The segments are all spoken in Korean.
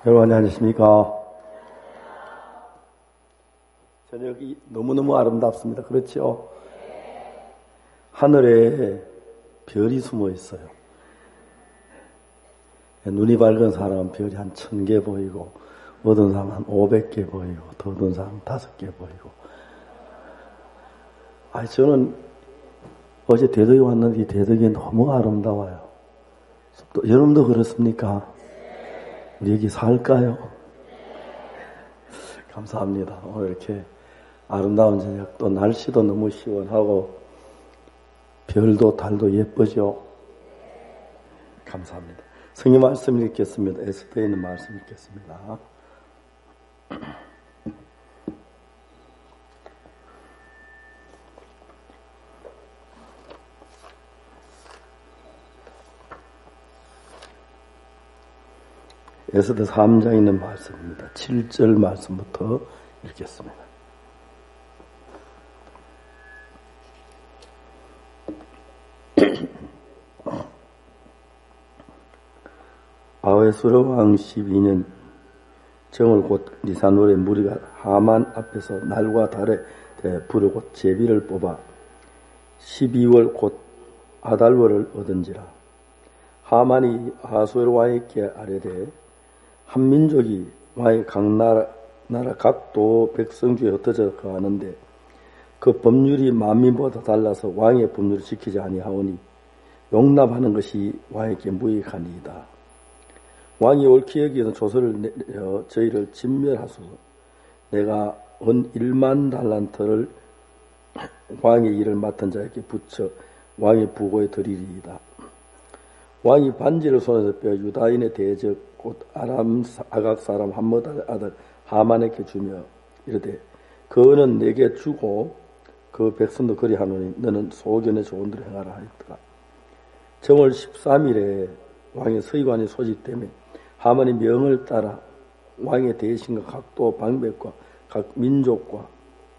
여러분 안녕하십니까? 저녁이 너무너무 아름답습니다. 그렇죠? 하늘에 별이 숨어 있어요. 눈이 밝은 사람은 별이 한 1000개 보이고, 어떤 사람은 한 500개 보이고, 더 어떤 사람은 5개 보이고. 저는 어제 대덕에 왔는데 이 대덕이 너무 아름다워요. 또 여러분도 그렇습니까? 우리 여기 살까요? 감사합니다. 오늘 이렇게 아름다운 저녁, 또 날씨도 너무 시원하고 별도 달도 예쁘죠? 감사합니다. 성경 말씀 읽겠습니다. 에스더에 있는 말씀 읽겠습니다. 에스더 3장에 있는 말씀입니다. 7절 말씀부터 읽겠습니다. 아하수르 왕 12년 정월 곧 니산월에 무리가 하만 앞에서 날과 달에 불을 곧 제비를 뽑아 12월 곧 아달월을 얻은지라. 하만이 아하수르 왕에게 아뢰되 한 민족이 왕의 각 나라 각도 백성 중에 흩어져 가는데 그 법률이 만민보다 달라서 왕의 법률을 지키지 아니하오니 용납하는 것이 왕에게 무익하니이다. 왕이 옳게 여기는 조서를 내려 저희를 진멸하소서. 내가 은 1만 달란트를 왕의 일을 맡은 자에게 붙여 왕의 부고에 드리리이다. 왕이 반지를 손에서 빼어 유다인의 대적 곧 아각 사람 함므다의 아들 하만에게 주며 이르되 그는 내게 주고 그 백성도 그리하노니 너는 소견에 좋은 대로 행하라 하였더라. 정월 13일에 왕의 서기관이 소집되며 하만의 명을 따라 왕의 대신과 각도 방백과 각 민족과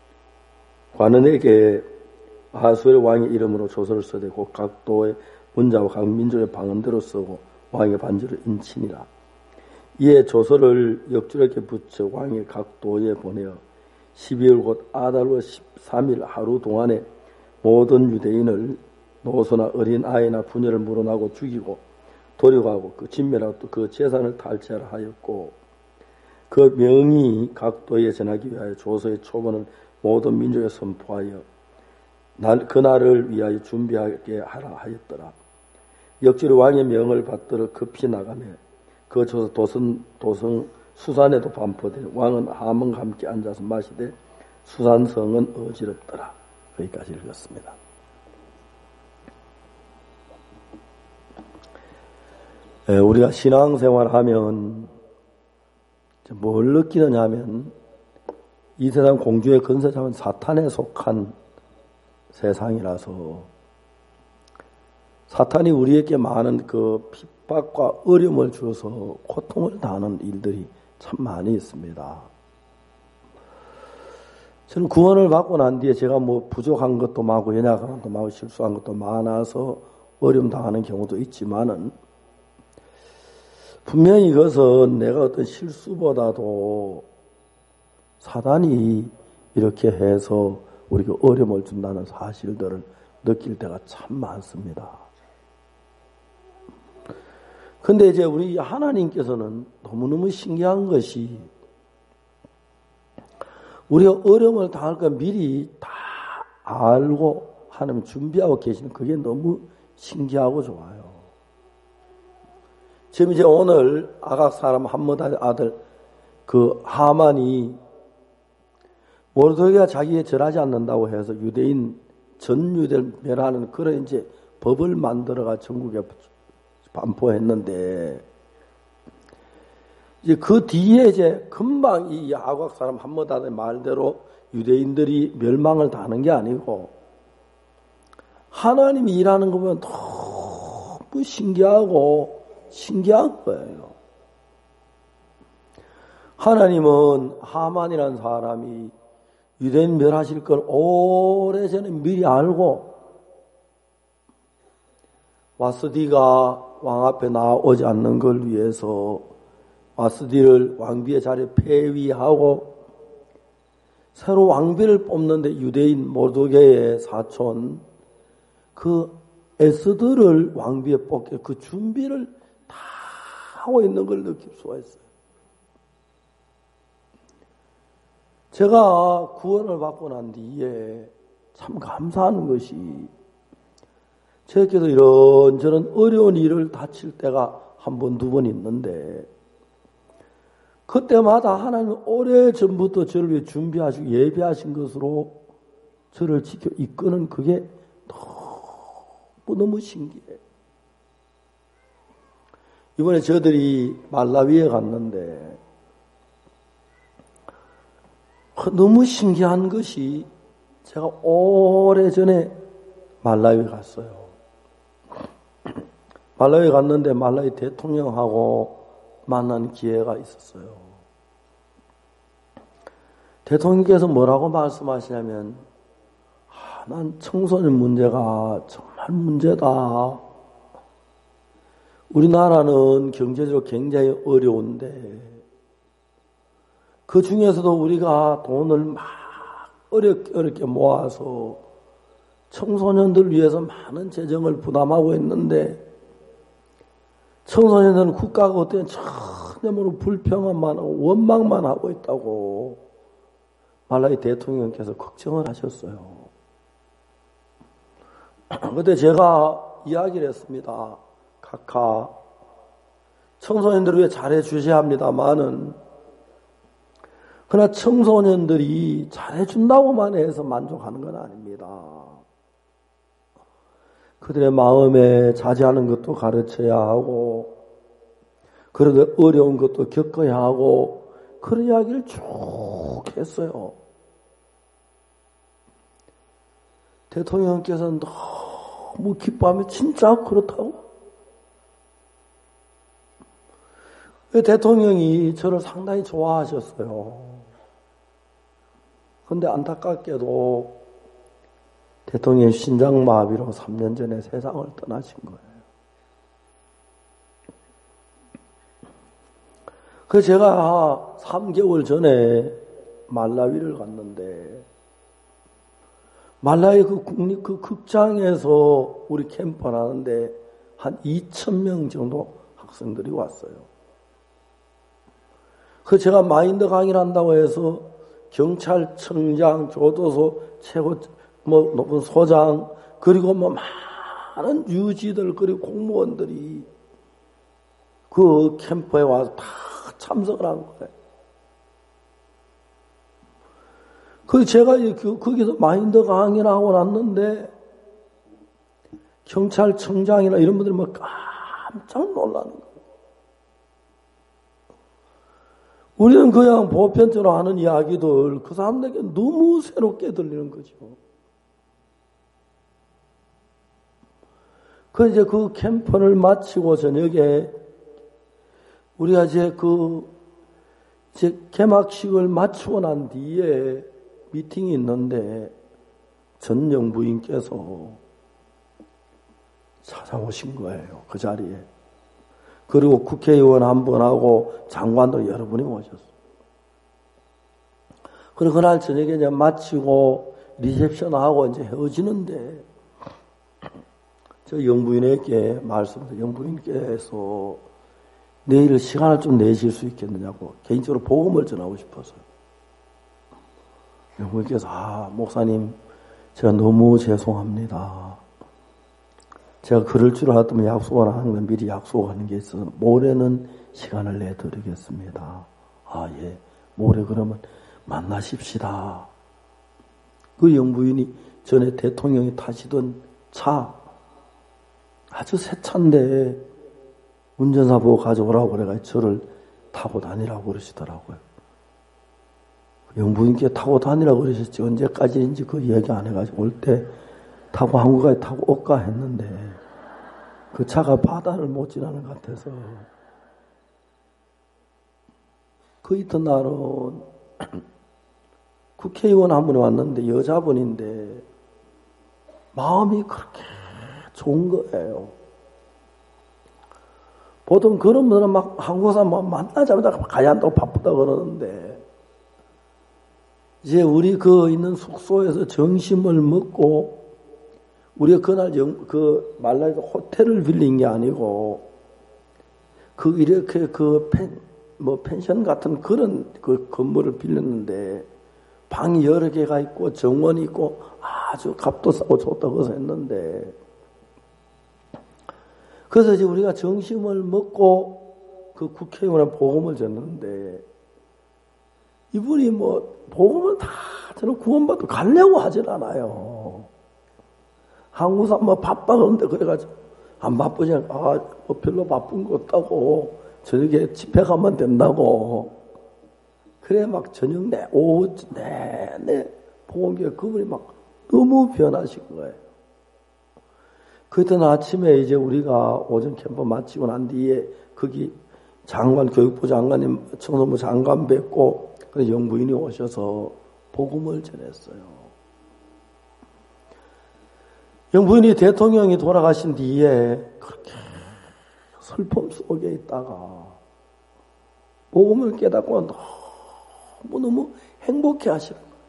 관원에게 아하수엘 왕의 이름으로 조서를 써대 곧 각도의 문자와 각 민족의 방언대로 쓰고 왕의 반지를 인치니라. 이에 조서를 역줄에게 붙여 왕의 각도에 보내어 12월 곧 아달월 13일 하루 동안에 모든 유대인을 노소나 어린 아이나 부녀를 물어나고 죽이고 도륙하고 그 진멸하고 또 그 재산을 탈취하라 하였고, 그 명이 각도에 전하기 위하여 조서의 초본을 모든 민족에 선포하여 그날을 위하여 준비하게 하라 하였더라. 역주로 왕의 명을 받들어 급히 나가며 그 조서 도성 수산에도 반포되니 왕은 하만과 함께 앉아서 마시되 수산성은 어지럽더라. 거기까지 읽었습니다. 우리가 신앙생활하면 뭘 느끼느냐 하면 이 세상 공주의 근세자는 사탄에 속한 세상이라서 사탄이 우리에게 많은 그 핍박과 어려움을 주어서 고통을 당하는 일들이 참 많이 있습니다. 저는 구원을 받고 난 뒤에 제가 부족한 것도 많고 연약한 것도 많고 실수한 것도 많아서 어려움 당하는 경우도 있지만은 분명히 이것은 내가 어떤 실수보다도 사단이 이렇게 해서 우리가 어려움을 준다는 사실들을 느낄 때가 참 많습니다. 근데 이제 우리 하나님께서는 너무너무 신기한 것이 우리가 어려움을 당할 거 미리 다 알고 하나님 준비하고 계시는 그게 너무 신기하고 좋아요. 지금 이제 오늘 아각 사람 함므다의 아들 그 하만이 모르드게가 자기에 절하지 않는다고 해서 유대인 전 유대를 멸하는 그런 이제 법을 만들어가 전국에 반포했는데 이제 그 뒤에 이제 금방 이 아각 사람 함므다의 말대로 유대인들이 멸망을 당하는 게 아니고 하나님이 일하는 거 보면 너무 신기한 거예요. 하나님은 하만이라는 사람이 유대인 멸하실 걸 오래전에 미리 알고 와스디가 왕 앞에 나오지 않는 걸 위해서 와스디를 왕비의 자리에 폐위하고 새로 왕비를 뽑는데 유대인 모르드게의 사촌 그 에스더를 왕비에 뽑게 그 준비를 다 하고 있는 걸 느낄 수가 있어요. 제가 구원을 받고 난 뒤에 참 감사한 것이 저에게도 이런저런 어려운 일을 다칠 때가 한 번, 두 번 있는데 그때마다 하나님은 오래전부터 저를 위해 준비하시고 예배하신 것으로 저를 지켜 이끄는 그게 너무 신기해요. 이번에 저들이 말라위에 갔는데 너무 신기한 것이 제가 오래전에 말라위 갔어요. 말라위 갔는데 말라위 대통령하고 만난 기회가 있었어요. 대통령께서 뭐라고 말씀하시냐면 난 청소년 문제가 정말 문제다. 우리나라는 경제적으로 굉장히 어려운데 그 중에서도 우리가 돈을 막 어렵게 모아서 청소년들 위해서 많은 재정을 부담하고 있는데 청소년들은 국가가 어떤 전념으로 불평만 하고 원망만 하고 있다고 말라위 대통령께서 걱정을 하셨어요. 그때 제가 이야기를 했습니다. 각하 청소년들을 위해 잘해 주셔야 합니다만은 그러나 청소년들이 잘해준다고만 해서 만족하는 건 아닙니다. 그들의 마음에 자제하는 것도 가르쳐야 하고 그래도 어려운 것도 겪어야 하고 그런 이야기를 쭉 했어요. 대통령께서는 너무 기뻐하며 진짜 그렇다고. 대통령이 저를 상당히 좋아하셨어요. 그런데 안타깝게도 대통령이 신장마비로 3년 전에 세상을 떠나신 거예요. 그래서 제가 3개월 전에 말라위를 갔는데 말라위 그 극장에서 우리 캠프를 하는데 한 2,000명 정도 학생들이 왔어요. 그래서 제가 마인드 강의를 한다고 해서 경찰청장, 교도소 최고 높은 소장 그리고 많은 유지들 그리고 공무원들이 그 캠프에 와서 다 참석을 한 거예요. 그 제가 거기서 마인드 강의를 하고 났는데 경찰청장이나 이런 분들이 깜짝 놀라는 거예요. 우리는 그냥 보편적으로 하는 이야기들 그 사람들에게 너무 새롭게 들리는 거죠. 그 이제 그 캠프를 마치고 저녁에 우리가 이제 개막식을 마치고 난 뒤에 미팅이 있는데 전 영부인께서 찾아오신 거예요. 그 자리에. 그리고 국회의원 한 분하고 장관도 여러 분이 오셨어요. 그리고 그날 저녁에 이제 마치고 리셉션하고 이제 헤어지는데 저 영부인에게 영부인께서 내일 시간을 좀 내실 수 있겠느냐고 개인적으로 복음을 전하고 싶어서요. 영부인께서 목사님 제가 너무 죄송합니다. 제가 그럴 줄 알았더니 약속을 하는 건 미리 약속하는 게 있어서 모레는 시간을 내드리겠습니다. 예. 모레 그러면 만나십시다. 그 영부인이 전에 대통령이 타시던 차 아주 새 차인데 운전사 보고 가져오라고 그래가지고 저를 타고 다니라고 그러시더라고요. 영부인께 타고 다니라고 그러셨지 언제까지인지 그 이야기 안 해가지고 올 때 타고 한국까지 타고 올까 했는데 그 차가 바다를 못 지나는 것 같아서 그 이튿날은 국회의원 한 분이 왔는데 여자분인데 마음이 그렇게 좋은 거예요. 보통 그런 분들은 막 한국 사람 만나자마자 가야 한다고 바쁘다 그러는데, 이제 우리 그 있는 숙소에서 점심을 먹고, 우리가 그날 말라에서 호텔을 빌린 게 아니고, 이렇게 펜션 같은 그런 그 건물을 빌렸는데, 방이 여러 개가 있고, 정원이 있고, 아주 값도 싸고 좋다고 해서 했는데, 그래서 이제 우리가 점심을 먹고 그 국회의원에 복음을 줬는데, 이분이 복음을 다 저는 구원받고 가려고 하질 않아요. 한국 사람 바빠 그런데 그래가지고, 안 바쁘지 않아. 별로 바쁜 거 없다고. 저녁에 집회 가면 된다고. 그래, 막 저녁 오후 내내 복음교회 그분이 막 너무 변하신 거예요. 그때 아침에 이제 우리가 오전 캠프 마치고 난 뒤에 거기 교육부 장관님, 청소부 장관 뵙고 그 영부인이 오셔서 복음을 전했어요. 영부인이 대통령이 돌아가신 뒤에 그렇게 슬픔 속에 있다가 복음을 깨닫고 너무 행복해 하시는 거예요.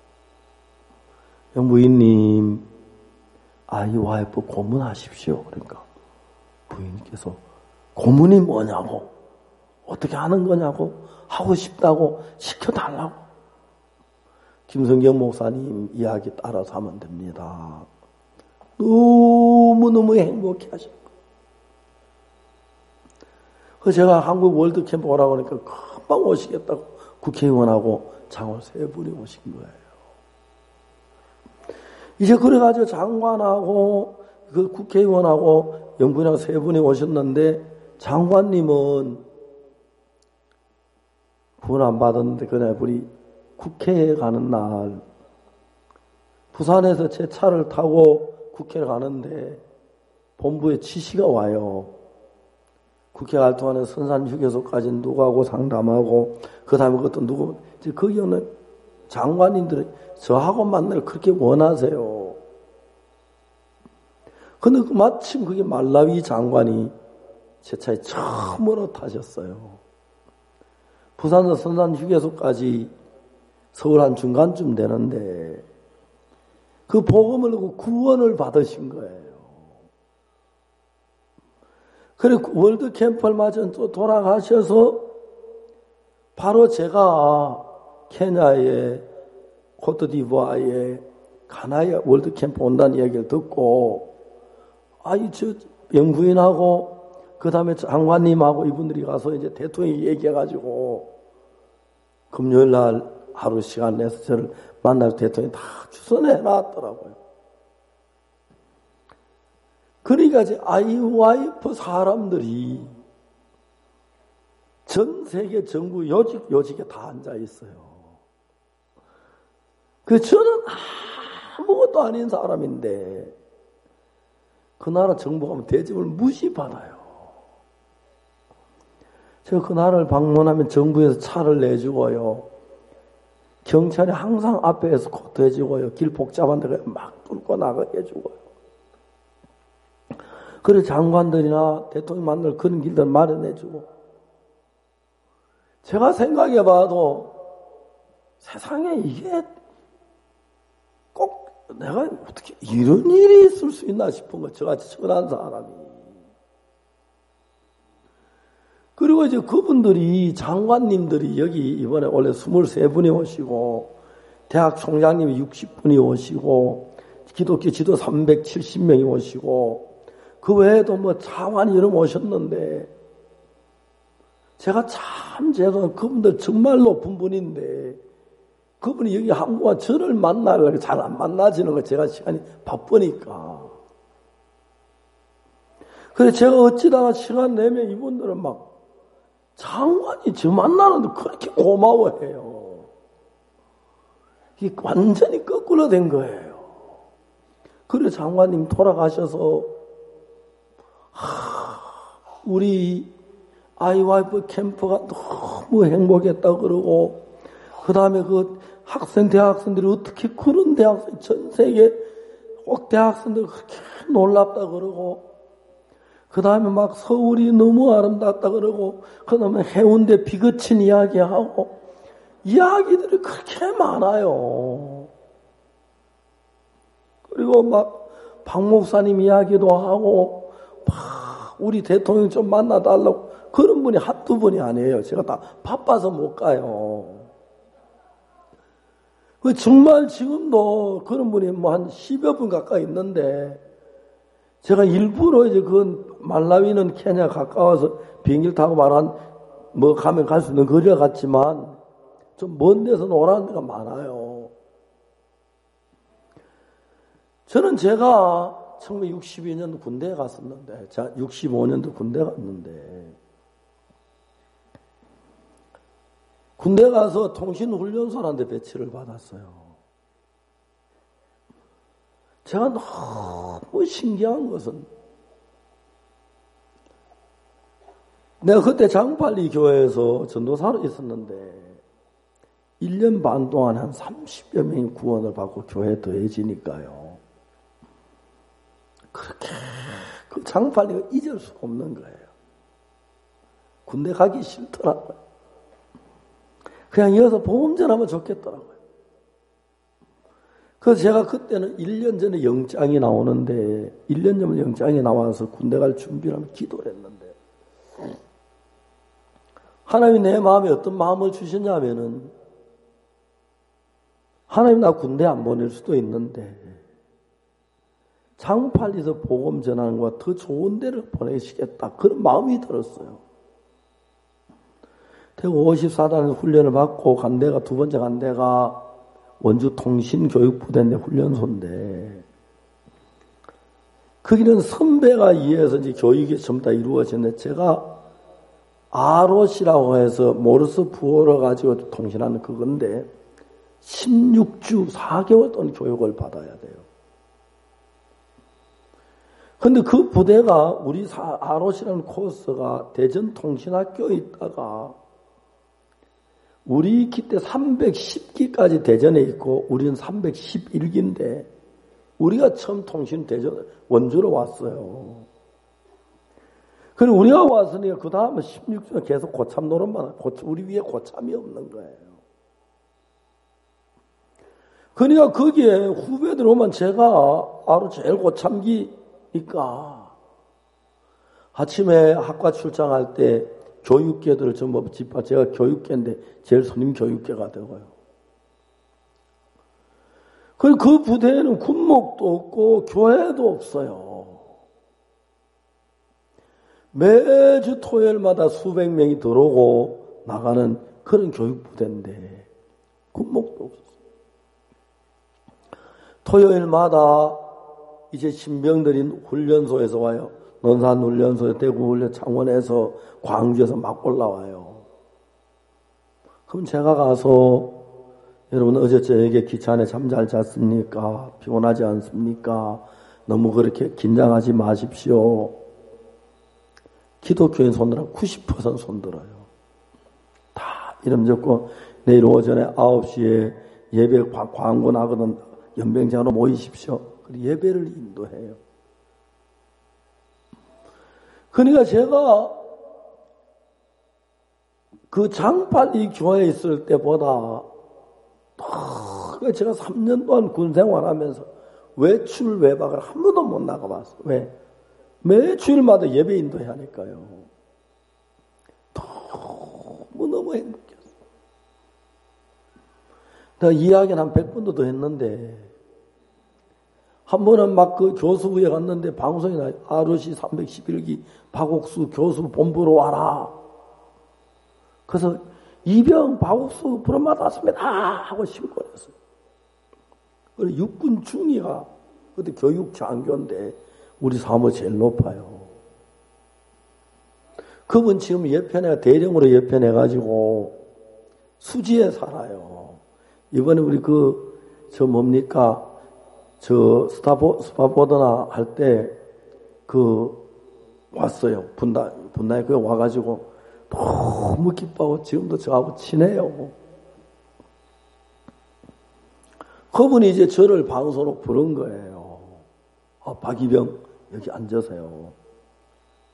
영부인님, 아이 와이프 고문하십시오. 그러니까 부인께서 고문이 뭐냐고, 어떻게 하는 거냐고, 하고 싶다고 시켜달라고. 김성경 목사님 이야기 따라서 하면 됩니다. 너무너무 행복해 하실 거예요. 그래서 제가 한국 월드 캠프 오라고 하니까 금방 오시겠다고 국회의원하고 장로 세 분이 오신 거예요. 이제 그래가지고 장관하고 그 국회의원하고 영부인하고 세 분이 오셨는데, 장관님은 구원 안 받았는데 그날 우리 국회에 가는 날 부산에서 제 차를 타고 국회에 가는데 본부에 지시가 와요. 국회 갈 동안에 선산휴게소까지 누구하고 상담하고, 그 다음에 그것도 누구, 이제 거기 오는 장관님들이 저하고 만나를 그렇게 원하세요. 근데 마침 그게 말라위 장관이 제 차에 처음으로 타셨어요. 부산에서 선산휴게소까지 서울 한 중간쯤 되는데, 그 복음을 듣고 구원을 받으신 거예요. 그리고 월드 캠프를 맞은 또 돌아가셔서 바로 제가 케냐에, 코트디부아르에, 가나에 월드 캠프 온다는 이야기를 듣고, 영부인하고 그 다음에 장관님하고 이분들이 가서 이제 대통령이 얘기해가지고 금요일 날 하루 시간 내서 저를 만날 대통령이 다 주선해 놨더라고요. 그러니까 이제 아이와이프 사람들이 전 세계 정부 요직에 다 앉아 있어요. 저는 아무것도 아닌 사람인데 그 나라 정부 가면 대접을 무시받아요. 제가 그 나라를 방문하면 정부에서 차를 내주고요. 경찰이 항상 앞에 에스코트 해주고요. 길 복잡한 데 막 뚫고 나가게 해주고요. 그래 장관들이나 대통령 만날 그런 길들 마련해주고. 제가 생각해봐도 세상에 이게 꼭 내가 어떻게 이런 일이 있을 수 있나 싶은 거, 저같이 천한 사람이. 그리고 이제 그분들이, 장관님들이 여기 이번에 원래 23분이 오시고, 대학 총장님이 60분이 오시고, 기독교 지도 370명이 오시고, 그 외에도 장관이 여러 오셨는데, 제가 그분들 정말 높은 분인데, 그분이 여기 한국와 저를 만나려고 잘 안 만나지는 거, 제가 시간이 바쁘니까. 그래서 제가 어찌다가 시간 내면 이분들은 막 장관이 저 만나는데 그렇게 고마워해요. 이게 완전히 거꾸로 된 거예요. 그래 장관님 돌아가셔서 우리 아이와이프 캠프가 너무 행복했다고 그러고, 그 다음에 대학생들이 어떻게 그런 대학생, 전 세계 꼭 대학생들 그렇게 놀랍다 그러고, 그 다음에 막 서울이 너무 아름답다 그러고, 그 다음에 해운대 비 그친 이야기하고, 이야기들이 그렇게 많아요. 그리고 막 박 목사님 이야기도 하고, 막 우리 대통령 좀 만나달라고, 그런 분이 한두 분이 아니에요. 제가 다 바빠서 못 가요. 정말 지금도 그런 분이 뭐 한 10여 분 가까이 있는데, 제가 일부러 이제 그 말라위는 케냐 가까워서 비행기를 타고 뭐 가면 갈 수 있는 거리가 같지만, 좀 먼 데서 오라는 데가 많아요. 저는 제가 1962년 군대에 갔었는데, 65년도 군대 갔는데, 군대 가서 통신훈련소라는 데 배치를 받았어요. 제가 너무 신기한 것은, 내가 그때 장팔리 교회에서 전도사로 있었는데, 1년 반 동안 한 30여 명이 구원을 받고 교회에 더해지니까요. 그렇게 그 장팔리가 잊을 수가 없는 거예요. 군대 가기 싫더라고요. 그냥 이어서 보험 전하면 좋겠더라고요. 그래서 제가 그때는 1년 전에 영장이 나오는데, 1년 전에 영장이 나와서 군대 갈 준비를 하면 기도를 했는데, 하나님이 내 마음에 어떤 마음을 주셨냐면은, 하나님 나 군대 안 보낼 수도 있는데, 장팔리에서 복음 전하는 것과 더 좋은 데를 보내시겠다. 그런 마음이 들었어요. 대구 54단 훈련을 받고 간 데가, 두 번째 간 데가 원주 통신교육부대인데 훈련소인데, 거기는 선배가 이해해서 이제 교육이 전부 다 이루어졌는데, 제가 ROC라고 해서 모르스 부호를 가지고 통신하는 그건데, 16주 4개월 동안 교육을 받아야 돼요. 근데 그 부대가, 우리 ROC라는 코스가 대전통신학교에 있다가, 우리 기 때 310기까지 대전에 있고, 우리는 311기인데, 우리가 처음 통신 대전, 원주로 왔어요. 그리고 우리가 왔으니까 그 다음에 16주는 계속 고참 노릇만 하고, 우리 위에 고참이 없는 거예요. 그러니까 거기에 후배들 오면 제가 바로 제일 고참기니까, 아침에 학과 출장할 때 교육계들을 전부 집합, 제가 교육계인데 제일 선임 교육계가 되고요. 그리고 그 부대에는 군목도 없고 교회도 없어요. 매주 토요일마다 수백 명이 들어오고 나가는 그런 교육부대인데 군목도 없어요. 토요일마다 이제 신병들이 훈련소에서 와요. 논산훈련소, 대구훈련, 창원에서, 광주에서 막 올라와요. 그럼 제가 가서, 여러분 어제 저녁에 기차 안에 잠 잘 잤습니까? 피곤하지 않습니까? 너무 그렇게 긴장하지 마십시오. 기독교인 손들어 90% 손들어요. 다 이름 적고 내일 오전에 9시에 예배 광고 나거든. 연병장으로 모이십시오. 그리고 예배를 인도해요. 그러니까 제가 그 장팔리 교회에 있을 때보다 제가 3년 동안 군 생활하면서 외출 외박을 한 번도 못 나가봤어요. 왜? 매주일마다 예배 인도해야 하니까요. 너무 행복했어요. 내가 이야기는 한 100번도 더 했는데, 한 번은 막 그 교수부에 갔는데 방송이 나요. ROC 311기 박옥수 교수 본부로 와라. 그래서 이병 박옥수 부름받았습니다 하고 신고를 했어요. 그리고 육군 중위가 그때 교육 장교인데 우리 사모 제일 높아요. 그분 지금 예편에 대령으로 예편해가지고 수지에 살아요. 이번에 우리 저 뭡니까? 저 스파보드나 할 때 왔어요. 분당에 그게 와가지고 너무 기뻐하고 지금도 저하고 친해요. 그분이 이제 저를 방송으로 부른 거예요. 박이병 여기 앉으세요.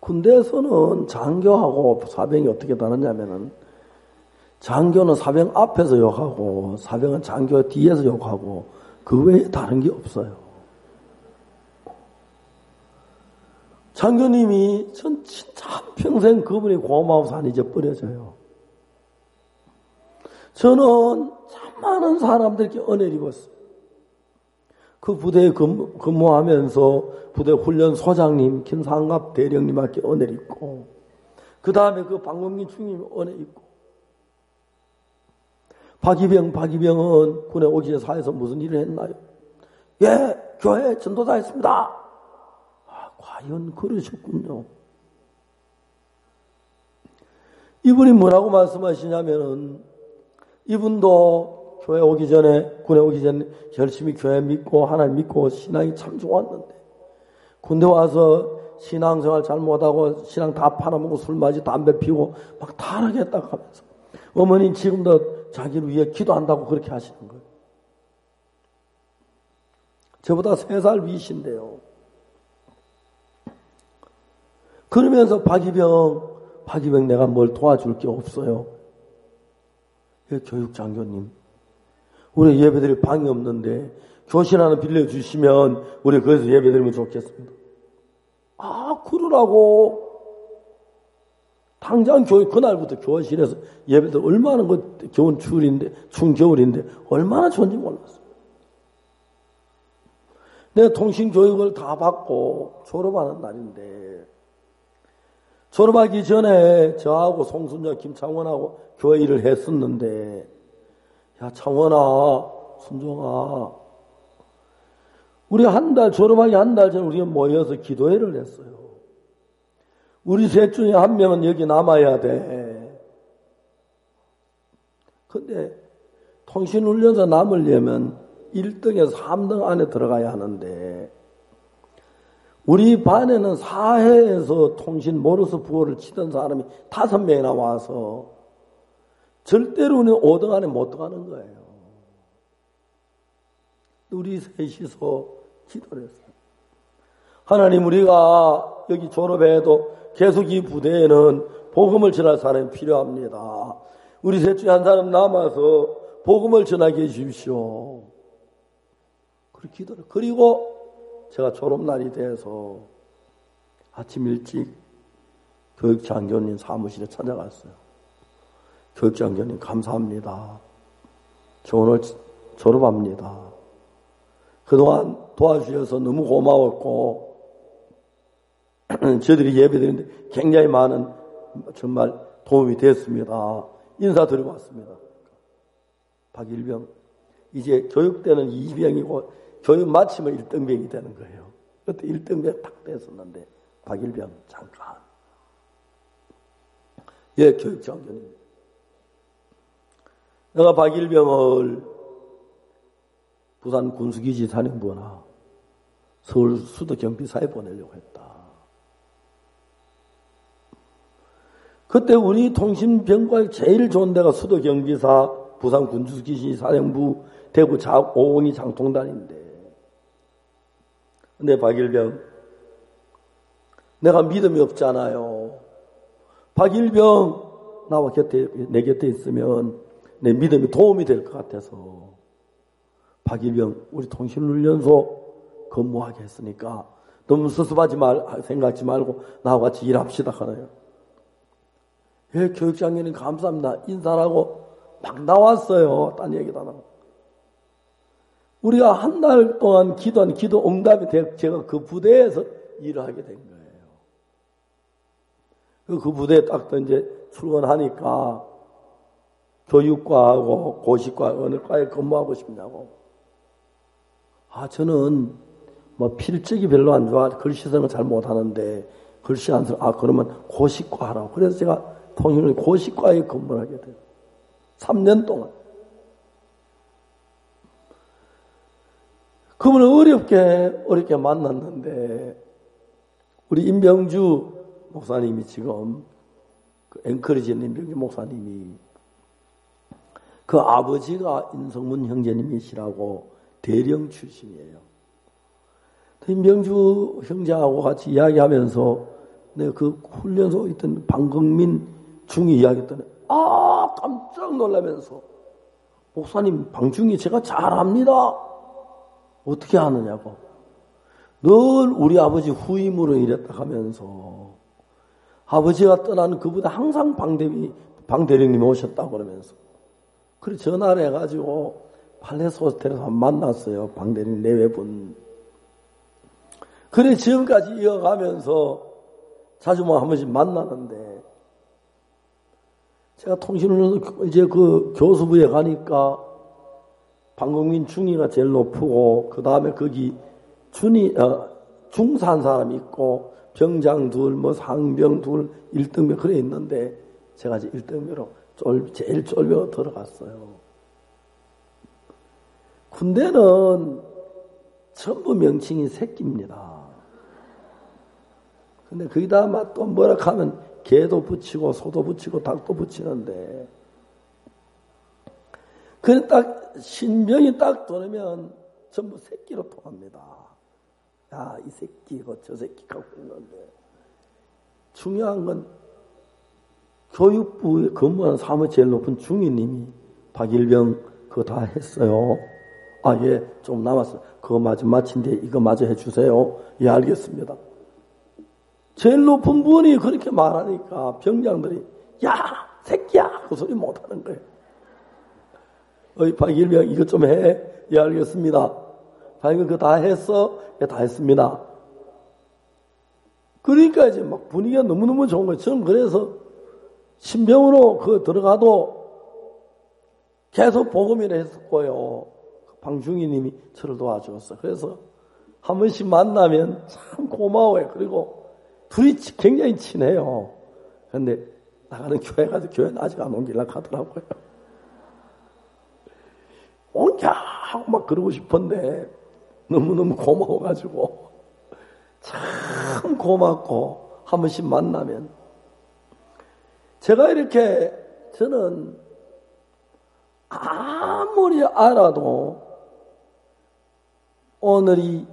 군대에서는 장교하고 사병이 어떻게 다르냐면은 장교는 사병 앞에서 욕하고 사병은 장교 뒤에서 욕하고 그 외에 다른 게 없어요. 장교님이 전 진짜 한평생 그분이 고마워서 안 잊어버려져요. 저는 참 많은 사람들께 은혜를 입었어요. 그 부대에 근무하면서 부대 훈련 소장님, 김상갑 대령님께 은혜를 입고, 그 다음에 그 박문기 중님 은혜 입고, 박이병은 군에 오기 전에 사에서 무슨 일을 했나요? 예, 교회 전도사 했습니다. 아, 과연 그러셨군요. 이분이 뭐라고 말씀하시냐면은, 이분도 교회 오기 전에, 군에 오기 전에 열심히 교회 믿고, 하나님 믿고, 신앙이 참 좋았는데, 군대 와서 신앙생활 잘 못하고, 신앙 다 팔아먹고, 술 마시고, 담배 피우고, 막 타락했다고 하면서, 어머니 지금도 자기를 위해 기도한다고 그렇게 하시는 거예요. 저보다 3살 위신데요. 그러면서 박이병 내가 뭘 도와줄 게 없어요. 교육장교님, 우리 예배드릴 방이 없는데 교실 하나 빌려주시면 우리 거기서 예배드리면 좋겠습니다. 아, 그러라고. 당장 그날부터 교실에서 예배들 얼마나 겨울 추울인데, 추운 겨울인데 얼마나 좋은지 몰랐어요. 내가 통신교육을 다 받고 졸업하는 날인데, 졸업하기 전에 저하고 송순자, 김창원하고 교회 일을 했었는데, 야, 창원아, 순종아, 우리 졸업하기 한 달 전에 우리가 모여서 기도회를 했어요. 우리 셋 중에 한 명은 여기 남아야 돼. 근데 통신훈련소 남으려면 1등에서 3등 안에 들어가야 하는데, 우리 반에는 4회에서 통신 모르스 부호를 치던 사람이 5명이나 와서 절대로 우리는 5등 안에 못 들어가는 거예요. 우리 셋이서 기도를 했어요. 하나님, 우리가 여기 졸업해도 계속 이 부대에는 복음을 전할 사람이 필요합니다. 우리 셋 중에 한 사람 남아서 복음을 전하게 해주십시오. 그렇게 기도를. 그리고 제가 졸업날이 돼서 아침 일찍 교육장교님 사무실에 찾아갔어요. 교육장교님 감사합니다. 저 오늘 졸업합니다. 그동안 도와주셔서 너무 고마웠고 저희들이 예배드리는데 굉장히 많은 정말 도움이 됐습니다. 인사드리고 왔습니다. 박일병, 이제 교육때는 2병이고 교육 마치면 1등병이 되는 거예요. 그때 1등병 딱 됐었는데 박일병 잠깐. 예, 교육장교님. 내가 박일병을 부산 군수기지 사령부나 서울 수도 경비사에 보내려고 했다. 그때 우리 통신병과에 제일 좋은 데가 수도 경비사, 부산 군수기지 사령부, 대구 오공이 장통단인데. 근데 박일병, 내가 믿음이 없잖아요. 박일병 나와 내 곁에 있으면 내 믿음이 도움이 될 것 같아서 박일병 우리 통신훈련소 근무하게 했으니까 너무 섭섭하지 생각하지 말고 나와 같이 일합시다 하네요. 예, 교육장님 감사합니다. 인사하고 막 나왔어요. 딴 얘기도 안 하고. 우리가 한 달 동안 기도한 기도 응답이 되고 제가 그 부대에서 일을 하게 된 거예요. 그 부대에 딱 이제 출근하니까 교육과하고 고시과 어느 과에 근무하고 싶냐고. 아, 저는 뭐 필적이 별로 안 좋아. 글씨쓰는 거 잘 못하는데 글씨 안 써. 아, 그러면 고시과 하라고. 그래서 제가 통일을 고시과에 근무를 하게 돼요. 3년 동안. 그분을 어렵게 만났는데, 우리 임병주 목사님이 지금, 앵커리지 임병주 목사님이, 그 아버지가 인성문 형제님이시라고 대령 출신이에요. 임병주 형제하고 같이 이야기하면서 내가 그 훈련소 있던 방금민 중이 이야기했더니 깜짝 놀라면서 목사님 방중이 제가 잘합니다. 어떻게 하느냐고. 늘 우리 아버지 후임으로 일했다 하면서 아버지가 떠나는 그보다 항상 방대령님이 오셨다고 그러면서 그래 전화를 해가지고 팔레스 호스텔에서 만났어요. 방대령 내외분. 그래 지금까지 이어가면서 자주 한 번씩 만나는데 제가 통신을 이제 그 교수부에 가니까 방공민 중위가 제일 높고 그 다음에 거기 중산 사람이 있고 병장 둘, 뭐 상병 둘, 1등병 그래 있는데 제가 이제 1등병으로 제일 쫄병으로 들어갔어요. 군대는 전부 명칭이 새끼입니다. 근데 거기다 또 뭐라 하면 개도 붙이고 소도 붙이고 닭도 붙이는데 그래 딱 신병이 딱 들으면 전부 새끼로 통합니다. 야, 이 새끼고 저 새끼가 있는데 중요한 건 교육부에 근무하는 사무 제일 높은 중위님이 박일병 그거 다 했어요. 예, 좀 남았어. 그거 마친 뒤에 이거 마저 해주세요. 예, 알겠습니다. 제일 높은 분이 그렇게 말하니까 병장들이 야, 새끼야! 그 소리 못하는 거예요. 박일병 이것 좀 해. 예, 알겠습니다. 박일병 그거 다 했어? 예, 다 했습니다. 그러니까 이제 막 분위기가 너무너무 좋은 거예요. 저는 그래서 신병으로 들어가도 계속 복음이라 했었고요. 방중희님이 저를 도와주었어. 그래서 한 번씩 만나면 참 고마워요. 그리고 둘이 굉장히 친해요. 그런데 나가는 교회 가서 교회는 아직 안 옮기려고 하더라고요. 옮겨! 하고 막 그러고 싶은데 너무너무 고마워가지고 참 고맙고 한 번씩 만나면 제가 이렇게 저는 아무리 알아도 오늘이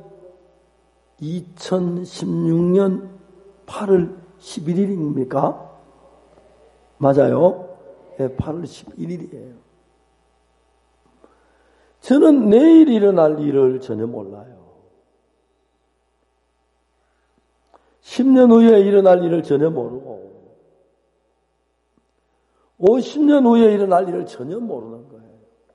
2016년 8월 11일입니까? 맞아요? 네, 8월 11일이에요. 저는 내일 일어날 일을 전혀 몰라요. 10년 후에 일어날 일을 전혀 모르고 50년 후에 일어날 일을 전혀 모르는 거예요.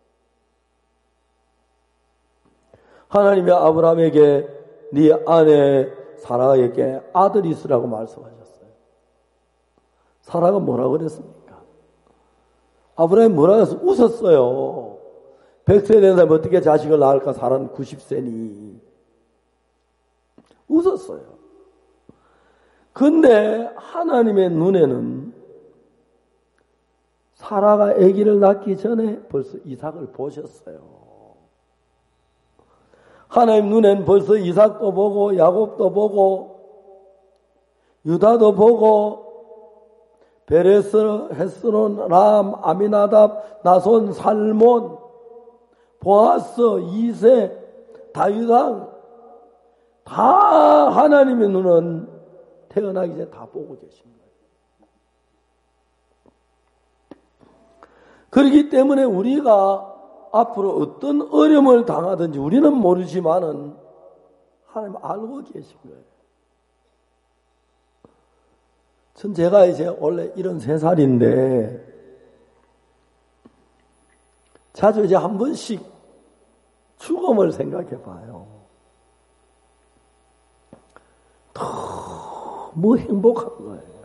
하나님이 아브라함에게 네 아내 사라에게 아들이 있으라고 말씀하셨어요. 사라가 뭐라고 그랬습니까? 아브라함이 뭐라고 해서 웃었어요. 100세 된 사람이 어떻게 자식을 낳을까? 사라는 90세니. 웃었어요. 근데 하나님의 눈에는 사라가 아기를 낳기 전에 벌써 이삭을 보셨어요. 하나님 눈엔 벌써 이삭도 보고 야곱도 보고 유다도 보고 베레스, 헤스론, 람, 아미나답, 나손, 살몬, 보아스, 이세, 다윗왕 다 하나님의 눈은 태어나기 전에 다 보고 계신 거예요. 그렇기 때문에 우리가 앞으로 어떤 어려움을 당하든지 우리는 모르지만은 하나님 알고 계신 거예요. 제가 이제 원래 73살인데 자주 이제 한 번씩 죽음을 생각해 봐요. 너무 행복한 거예요.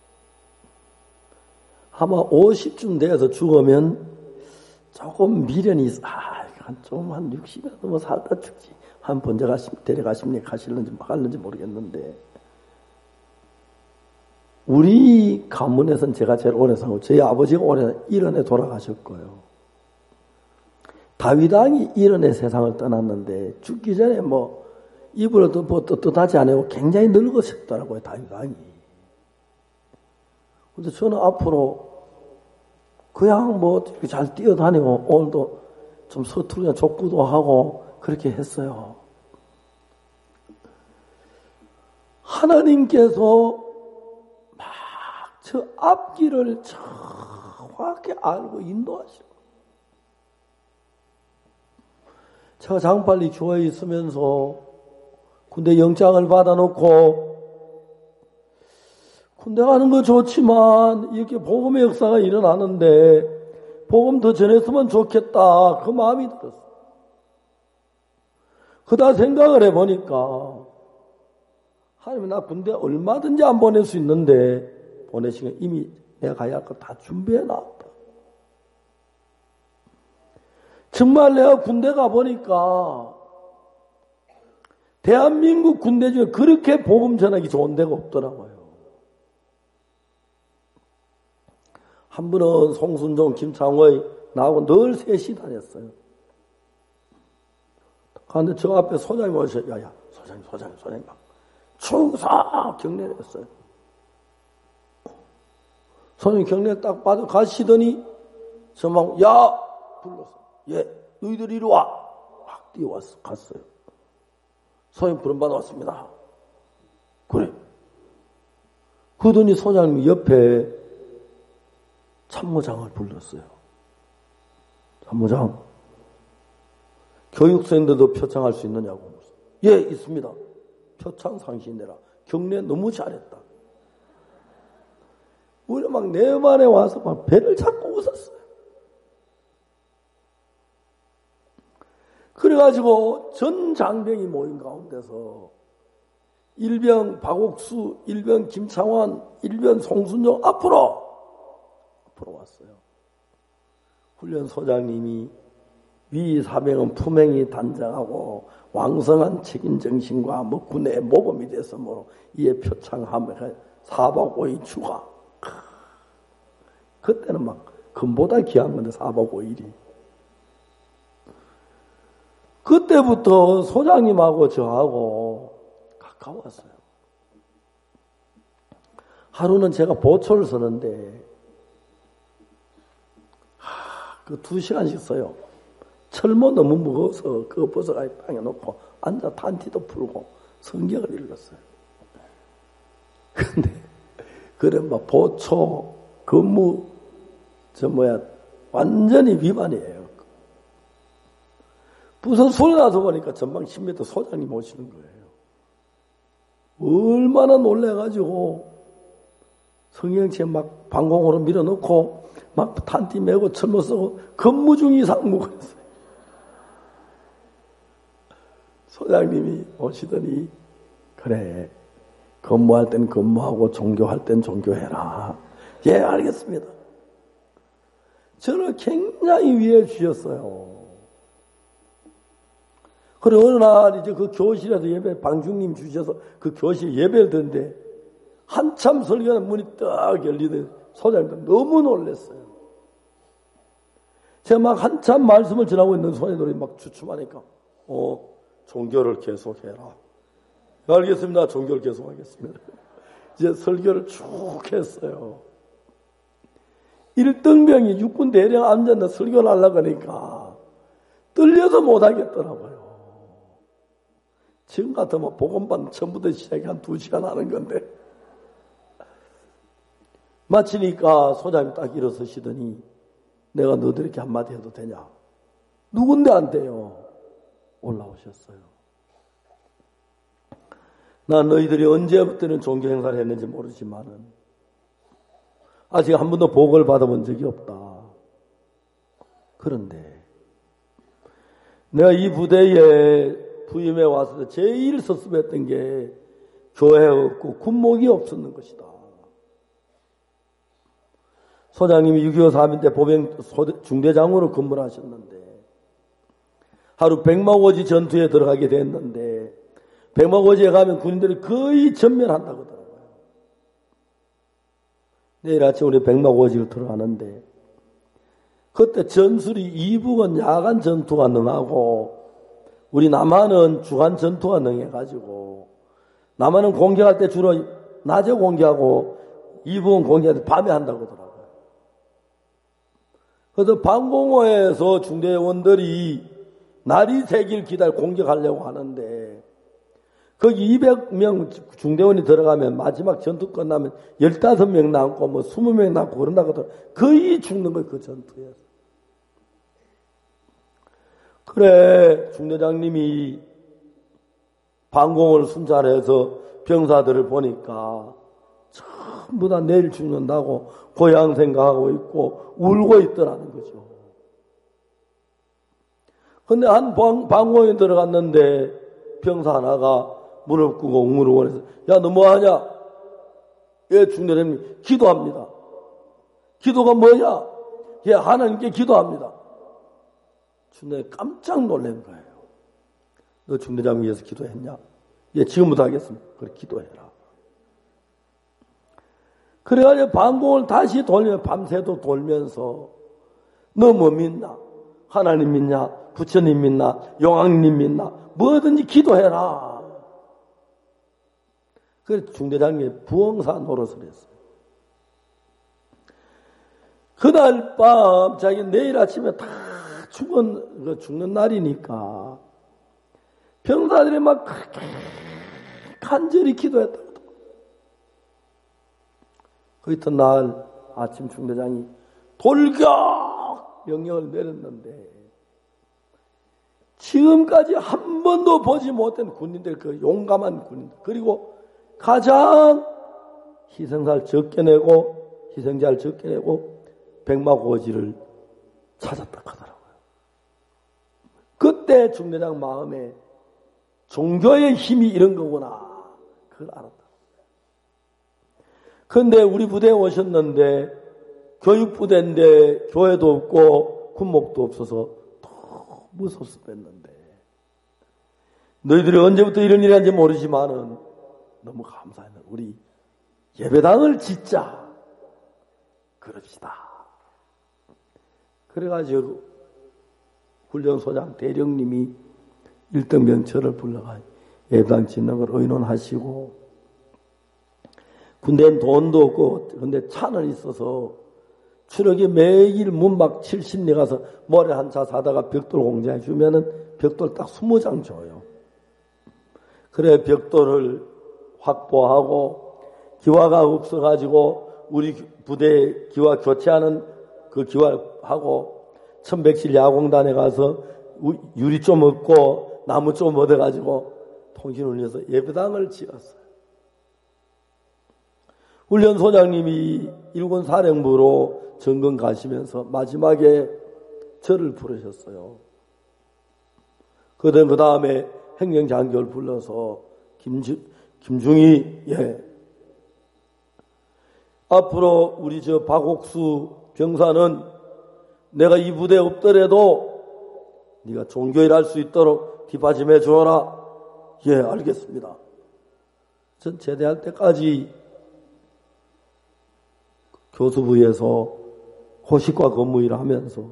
아마 50쯤 돼서 죽으면 조금 미련이 있어. 한 60이라도 뭐 살다 죽지. 한 번째 데려가십니까? 가실는지 모르겠는데. 우리 가문에서는 제가 제일 오래 살고, 저희 아버지가 올해 1년에 돌아가셨고요. 다윗왕이 1년에 세상을 떠났는데, 죽기 전에 입으로 떳떳하지 않고 굉장히 늙으셨더라고요, 다윗왕이. 근데 저는 앞으로 그냥 이렇게 잘 뛰어다니고 오늘도 좀 서투르게 족구도 하고 그렇게 했어요. 하나님께서 저 앞길을 정확히 알고 인도하시고, 제가 장빨리 교회에 있으면서 군대 영장을 받아놓고 군대 가는 거 좋지만 이렇게 복음의 역사가 일어나는데 복음 더 전했으면 좋겠다, 그 마음이 들었어요. 그다 생각을 해보니까 하나님, 나 군대 얼마든지 안 보낼 수 있는데 보내시면 이미 내가 가야 할 거 다 준비해놨다. 정말 내가 군대 가보니까 대한민국 군대 중에 그렇게 복음 전하기 좋은 데가 없더라고요. 한 분은 송순종, 김창호의 나하고 늘 셋이 다녔어요. 그런데 저 앞에 소장님 오셔, 야야, 소장님 막 충성 경례를 했어요. 소장님 경례 딱 받아 가시더니 저 막, 야! 불렀어. 예, 너희들 이리 와! 막 뛰어왔어, 갔어요. 소장님 부름받아 왔습니다. 그래. 그러더니 소장님 옆에 참모장을 불렀어요. 참모장, 교육생들도 표창할 수 있느냐고. 예, 있습니다. 표창 상신해라. 경례 너무 잘했다. 우리 막 내 말에 와서 막 배를 잡고 웃었어요. 그래가지고 전 장병이 모인 가운데서 일병 박옥수, 일병 김창환, 일병 송순종 앞으로 왔어요. 훈련소장님이 위 사병은 품행이 단정하고 왕성한 책임정신과 뭐 군의 모범이 돼서 뭐 이에 표창하면 4박 5일 추가. 그때는 막 금보다 귀한 건데 4박 5일이. 그때부터 소장님하고 저하고 가까웠어요. 하루는 제가 보초를 서는데 그 2시간씩 써요. 철모 너무 무거워서 그거 벗어가지고 땅에 놓고 앉아 탄티도 풀고 성경을 읽었어요. 근데 그래 막 보초 근무 완전히 위반이에요. 무슨 소리 나서 보니까 전방 10m 소장님 오시는 거예요. 얼마나 놀래가지고 성경책 막 방공으로 밀어넣고 막 탄티 메고 철모 쓰고 근무 중 이상 묵었어요. 소장님이 오시더니 그래, 근무할 땐 근무하고 종교할 땐 종교해라. 예, 알겠습니다. 저를 굉장히 위해 주셨어요. 그래 어느 날 이제 그 교실에서 예배 방중님 주셔서 그 교실 예배를 듣는데 한참 설교하는 문이 딱 열리더니 소장님도 너무 놀랐어요. 제가 막 한참 말씀을 전하고 있는 소장님들이 막 주춤하니까 종교를 계속해라. 알겠습니다. 종교를 계속하겠습니다. 이제 설교를 쭉 했어요. 1등병이 육군 대령 앉았는데 설교를 하려고 하니까 떨려서 못하겠더라고요. 지금 같으면 복음반 처음부터 시작이 한 2시간 하는 건데 마치니까 소장님이 딱 일어서시더니 내가 너들에게 한마디 해도 되냐? 누군데 안 돼요? 올라오셨어요. 난 너희들이 언제부터는 종교 행사를 했는지 모르지만은 아직 한 번도 복을 받아본 적이 없다. 그런데 내가 이 부대에 부임해 와서 제일 섭섭했던 게 교회 없고 군목이 없었는 것이다. 소장님이 6.25 사민 때 보병 중대장으로 근무를 하셨는데 하루 백마고지 전투에 들어가게 됐는데 백마고지에 가면 군인들이 거의 전멸한다고 하더라고요. 내일 아침 우리 백마고지를 들어가는데 그때 전술이 이북은 야간 전투가 능하고 우리 남한은 주간 전투가 능해가지고 남한은 공격할 때 주로 낮에 공격하고 이북은 공격할 때 밤에 한다고 하더라고요. 그래서 방공호에서 중대원들이 날이 새길 기다려 공격하려고 하는데 거기 200명 중대원이 들어가면 마지막 전투 끝나면 15명 남고 뭐 20명 남고 그런다고 하더라도 거의 죽는 거예요. 그 전투에서. 그래 중대장님이 방공을 순찰해서 병사들을 보니까 전부 다 내일 죽는다고 고향 생각하고 있고 울고 있더라는 거죠. 근데 한 방공에 들어갔는데 병사 하나가 무릎 꿇고 웅물웅물 해서 야 너 뭐하냐? 예 중대장님 기도합니다. 기도가 뭐냐? 예 하나님께 기도합니다. 중대장이 깜짝 놀란 거예요. 너 중대장 위해서 기도했냐? 예 지금부터 하겠습니다. 그래 기도해라. 그래가지고 방공을 다시 돌면 밤새도 돌면서 너 뭐 믿나? 하나님 믿냐? 부처님 믿나? 용왕님 믿나? 뭐든지 기도해라. 그래서 중대장님이 부엉사 노릇을 했어요. 그날 밤 자기 내일 아침에 다 죽는 날이니까 병사들이 막 그렇게 간절히 기도했다고. 그 이튿날 아침 중대장이 돌격 명령을 내렸는데 지금까지 한 번도 보지 못한 군인들, 그 용감한 군인들, 그리고 가장 희생자를 적게 내고 백마고지를 찾았다 하더라고요. 그때 중대장 마음에 종교의 힘이 이런 거구나 그걸 알았다. 그런데 우리 부대에 오셨는데 교육부대인데 교회도 없고 군목도 없어서 더 무섭습했는데 너희들이 언제부터 이런 일이 한지 모르지만은 너무 감사합니다. 우리 예배당을 짓자. 그럽시다. 그래가지고 훈련소장 대령님이 1등 명철을 불러가 예배당 짓는 걸 의논하시고 군대엔 돈도 없고 근데 차는 있어서 추럭이 매일 문막 70리 가서 모래 한 차 사다가 벽돌 공장에 주면은 벽돌 딱 20장 줘요. 그래 벽돌을 확보하고 기와가 없어가지고 우리 부대 기와 교체하는 그 기와하고 천백실 야공단에 가서 유리 좀 얻고 나무 좀 얻어가지고 통신을 올려서 예배당을 지었어요. 훈련소장님이 일군 사령부로 점검 가시면서 마지막에 저를 부르셨어요. 그 다음에 행정장교를 불러서 김중희, 예. 앞으로 우리 저 박옥수 병사는 내가 이 부대에 없더라도 네가 종교일 할 수 있도록 뒷받침해 주어라. 예, 알겠습니다. 전 제대할 때까지 교수부에서 호식과 근무일을 하면서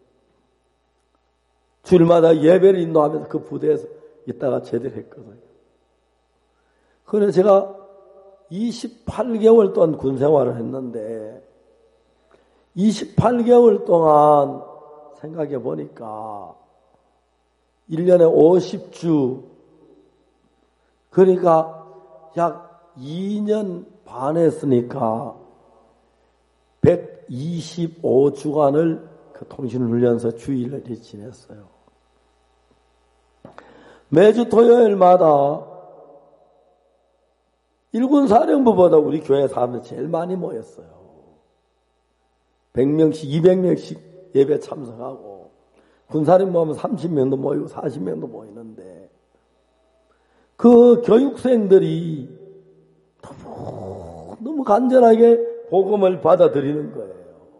주일마다 예배를 인도하면서 그 부대에서 있다가 제대를 했거든요. 그래서 제가 28개월 동안 군 생활을 했는데 28개월 동안 생각해 보니까 1년에 50주 그러니까 약 2년 반 했으니까 125주간을 그 통신훈련소 주일날에 지냈어요. 매주 토요일마다 일군 사령부보다 우리 교회 사람들 제일 많이 모였어요. 100명씩 200명씩 예배 참석하고 군사령부 하면 30명도 모이고 40명도 모이는데 그 교육생들이 너무 간절하게 복음을 받아들이는 거예요.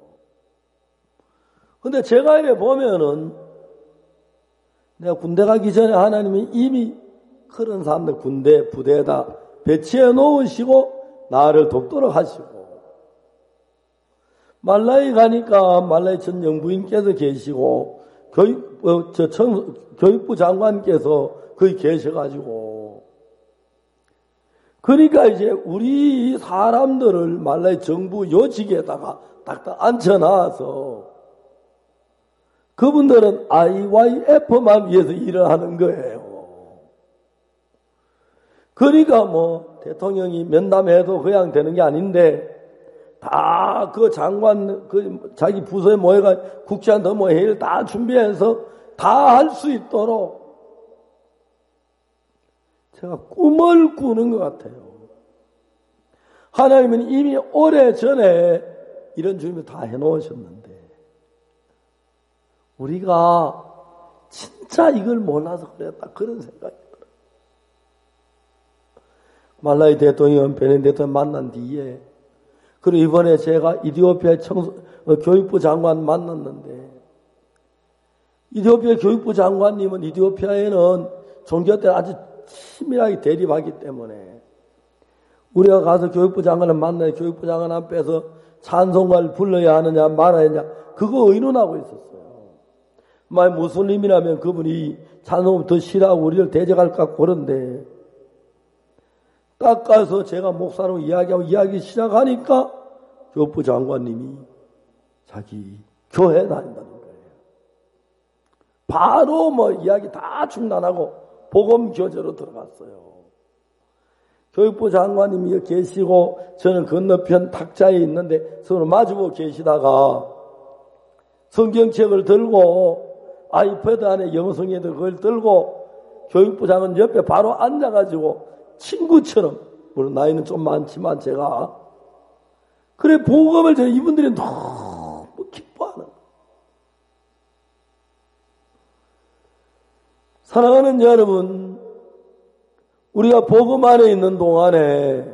근데 제가 이래 보면은 내가 군대 가기 전에 하나님이 이미 그런 사람들 군대 부대에다 배치해 놓으시고 나를 돕도록 하시고 말라이 가니까 말라이 전 영부인께서 계시고 교육부 장관께서 거기 계셔가지고 그러니까 이제 우리 사람들을 말라이 정부 요직에다가 딱딱 앉혀놔서 그분들은 IYF만 위해서 일을 하는 거예요. 그러니까 뭐 대통령이 면담해도 그냥 되는 게 아닌데 다 그 장관 그 자기 부서에 모여가 국회의원도 뭐 회의를 다 준비해서 다 할 수 있도록 제가 꿈을 꾸는 것 같아요. 하나님은 이미 오래전에 이런 준비를 다 해놓으셨는데 우리가 진짜 이걸 몰라서 그랬다 그런 생각이 들어요. 말라이 대통령, 베넨 대통령 만난 뒤에 그리고 이번에 제가 이디오피아 교육부 장관 만났는데 이디오피아 교육부 장관님은 이디오피아에는 종교 때 아주 치밀하게 대립하기 때문에 우리가 가서 교육부 장관을 만나야 교육부 장관 앞에서 찬송가를 불러야 하느냐 말아야 하느냐 그거 의논하고 있었어요. 만약 무슬림이라면 그분이 찬송을 더 싫어하고 우리를 대적할까 그런데 딱 가서 제가 목사로 이야기하고 이야기 시작하니까 교육부 장관님이 자기 교회 다닌다는 거예요. 바로 뭐 이야기 다 중단하고 복음 교제로 들어갔어요. 교육부 장관님이 계시고 저는 건너편 탁자에 있는데 서로 마주보고 계시다가 성경책을 들고 아이패드 안에 영성에도 그걸 들고 교육부 장관 옆에 바로 앉아가지고 친구처럼 물론 나이는 좀 많지만 제가 그래 복음을 저 이분들이 너무 기뻐하는 거예요. 사랑하는 여러분, 우리가 복음 안에 있는 동안에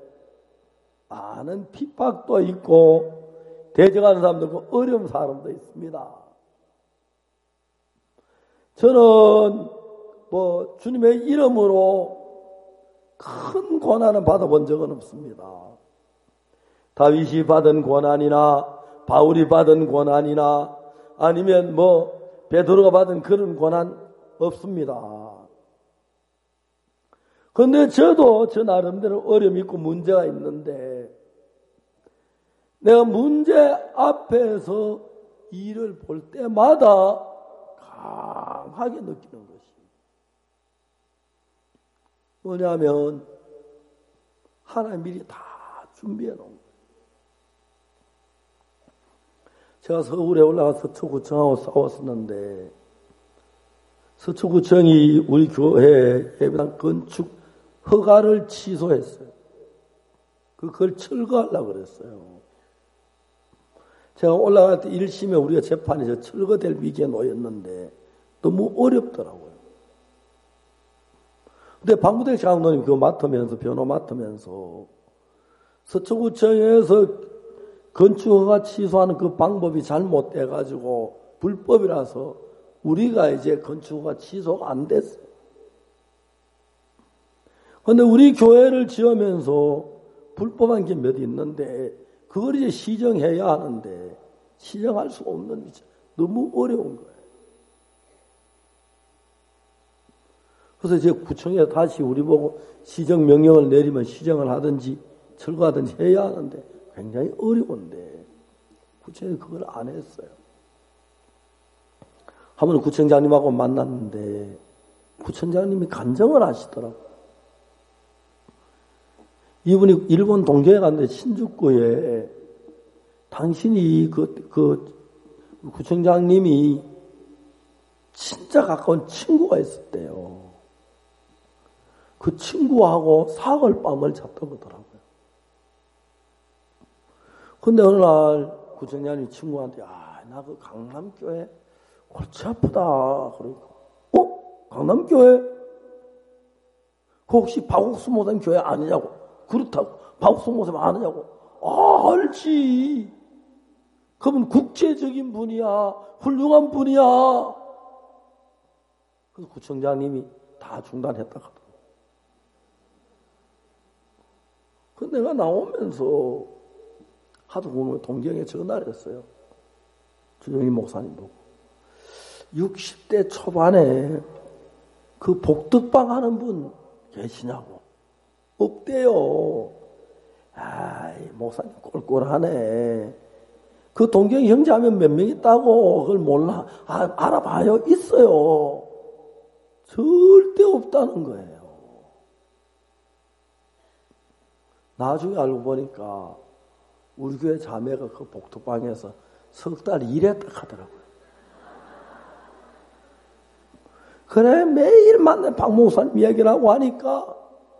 많은 핍박도 있고 대적하는 사람도 있고 어려운 사람도 있습니다. 저는 뭐 주님의 이름으로 큰 고난을 받아본 적은 없습니다. 다윗이 받은 고난이나 바울이 받은 고난이나 아니면 뭐 베드로가 받은 그런 고난 없습니다. 그런데 저도 저 나름대로 어려움이 있고 문제가 있는데 내가 문제 앞에서 일을 볼 때마다 강하게 느끼는 것이 뭐냐면 하나님 미리 다 준비해 놓은 거예요. 제가 서울에 올라가서 서초구청하고 싸웠었는데 서초구청이 우리 교회 예배당 건축 허가를 취소했어요. 그걸 철거하려고 그랬어요. 제가 올라갈 때 1심에 우리가 재판에서 철거될 위기에 놓였는데 너무 어렵더라고요. 근데 방구대 장로님 그거 맡으면서 변호 맡으면서 서초구청에서 건축허가 취소하는 그 방법이 잘못돼가지고 불법이라서 우리가 이제 건축허가 취소가 안 됐어요. 그런데 우리 교회를 지으면서 불법한 게 몇 있는데 그걸 이제 시정해야 하는데 시정할 수 없는 위치 너무 어려운 거예요. 그래서 이제 구청에 다시 우리 보고 시정 명령을 내리면 시정을 하든지 철거하든지 해야 하는데 굉장히 어려운데 구청이 그걸 안 했어요. 한번 구청장님하고 만났는데 구청장님이 간증을 하시더라고요. 이분이 일본 동경에 갔는데 신주쿠에 당신이 그 구청장님이 진짜 가까운 친구가 있었대요. 그 친구하고 사흘밤을 잤다고 하더라고요. 근데 어느 날 구청장님이 친구한테 나 그 강남교회 골치 아프다. 그러니까 강남교회? 그 혹시 박옥수 목사님 교회 아니냐고. 그렇다고. 박옥수 목사님 아느냐고. 알지. 그분 국제적인 분이야. 훌륭한 분이야. 그래서 구청장님이 다 중단했다 하더라고. 그 내가 나오면서 하도 보면 동경에 전화를 했어요. 주정희 목사님 보고. 60대 초반에 그 복덕방 하는 분 계시냐고. 없대요. 목사님 꼴꼴하네. 그 동경 형제 하면 몇 명 있다고. 그걸 몰라. 알아봐요. 있어요. 절대 없다는 거예요. 나중에 알고 보니까 우리 교회 자매가 그 복덕방에서 석 달 일했다 하더라고요. 그래, 매일 만나 박 목사님 이야기를 하고 하니까,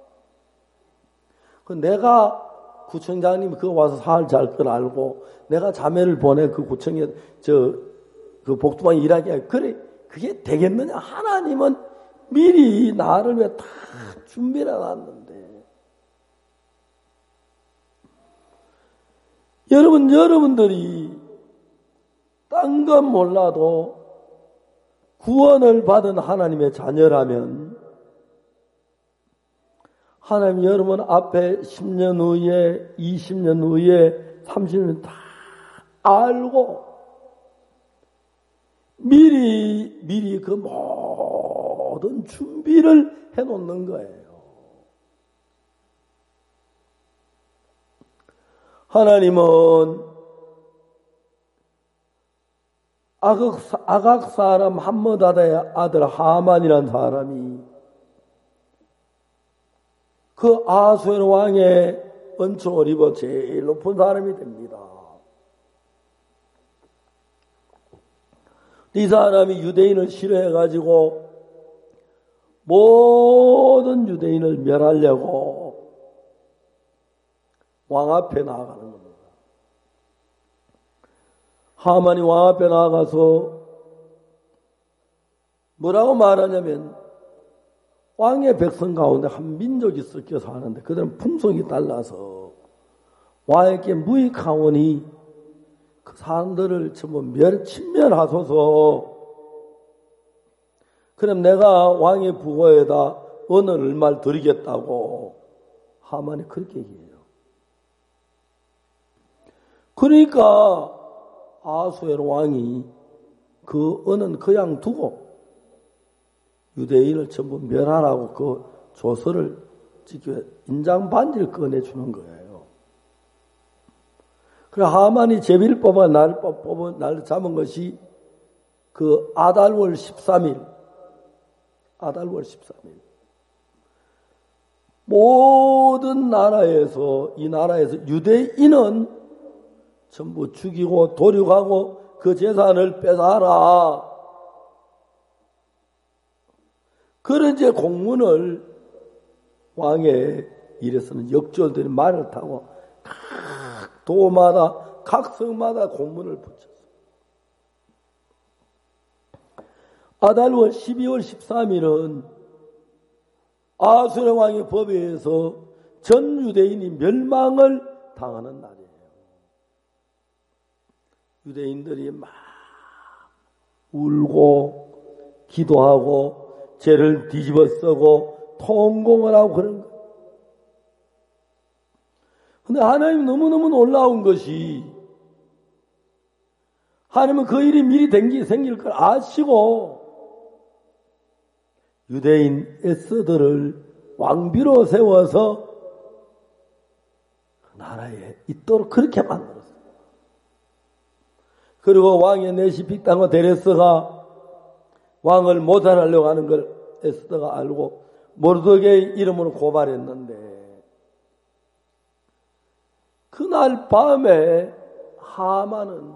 내가 구청장님이 그거 와서 사흘 잘 걸 알고, 내가 자매를 보내 그 구청에, 그 복덕방에 일하게 하고, 그래, 그게 되겠느냐? 하나님은 미리 나를 왜 다 준비를 해놨는데. 여러분들이 딴 건 몰라도 구원을 받은 하나님의 자녀라면 하나님 여러분 앞에 10년 후에 20년 후에 30년 다 알고 미리 그 모든 준비를 해놓는 거예요. 하나님은 아각 사람 함므다다의 아들 하만이라는 사람이 그 아수엘 왕의 은총을 입어 제일 높은 사람이 됩니다. 이 사람이 유대인을 싫어해가지고 모든 유대인을 멸하려고 왕 앞에 나아가는 겁니다. 하만이 왕 앞에 나가서 뭐라고 말하냐면 왕의 백성 가운데 한 민족이 섞여 사는데 그들은 품성이 달라서 왕에게 무익하오니 그 사람들을 전부 친멸하소서. 그럼 내가 왕의 부고에다 어느 얼마를 드리겠다고 하만이 그렇게 얘기해요. 그러니까 아수엘 왕이 그 은은 그냥 두고 유대인을 전부 멸하라고 그 조서를 찍혀 인장 반지를 꺼내주는 거예요. 그래 하만이 제비를 뽑아 날 잡은 것이 그 아달월 13일 모든 나라에서 이 나라에서 유대인은 전부 죽이고 도륙하고 그 재산을 뺏어라. 그런 이제 공문을 왕의 일에서는 역졸들이 말을 타고 각 도마다 각 성마다 공문을 붙였어요. 아달월 12월 13일은 아수르 왕의 법에 의해서 전 유대인이 멸망을 당하는 날이에요. 유대인들이 막 울고 기도하고 죄를 뒤집어 쓰고 통곡을 하고 그런 거예요. 근데 하나님 너무너무 놀라운 것이 하나님은 그 일이 미리 생길 걸 아시고 유대인 에스더를 왕비로 세워서 그 나라에 있도록 그렇게 만들었어요. 그리고 왕의 내시 빅당과 데레스가 왕을 모살하려고 하는 걸 에스더가 알고 모르드게의 이름으로 고발했는데 그날 밤에 하만은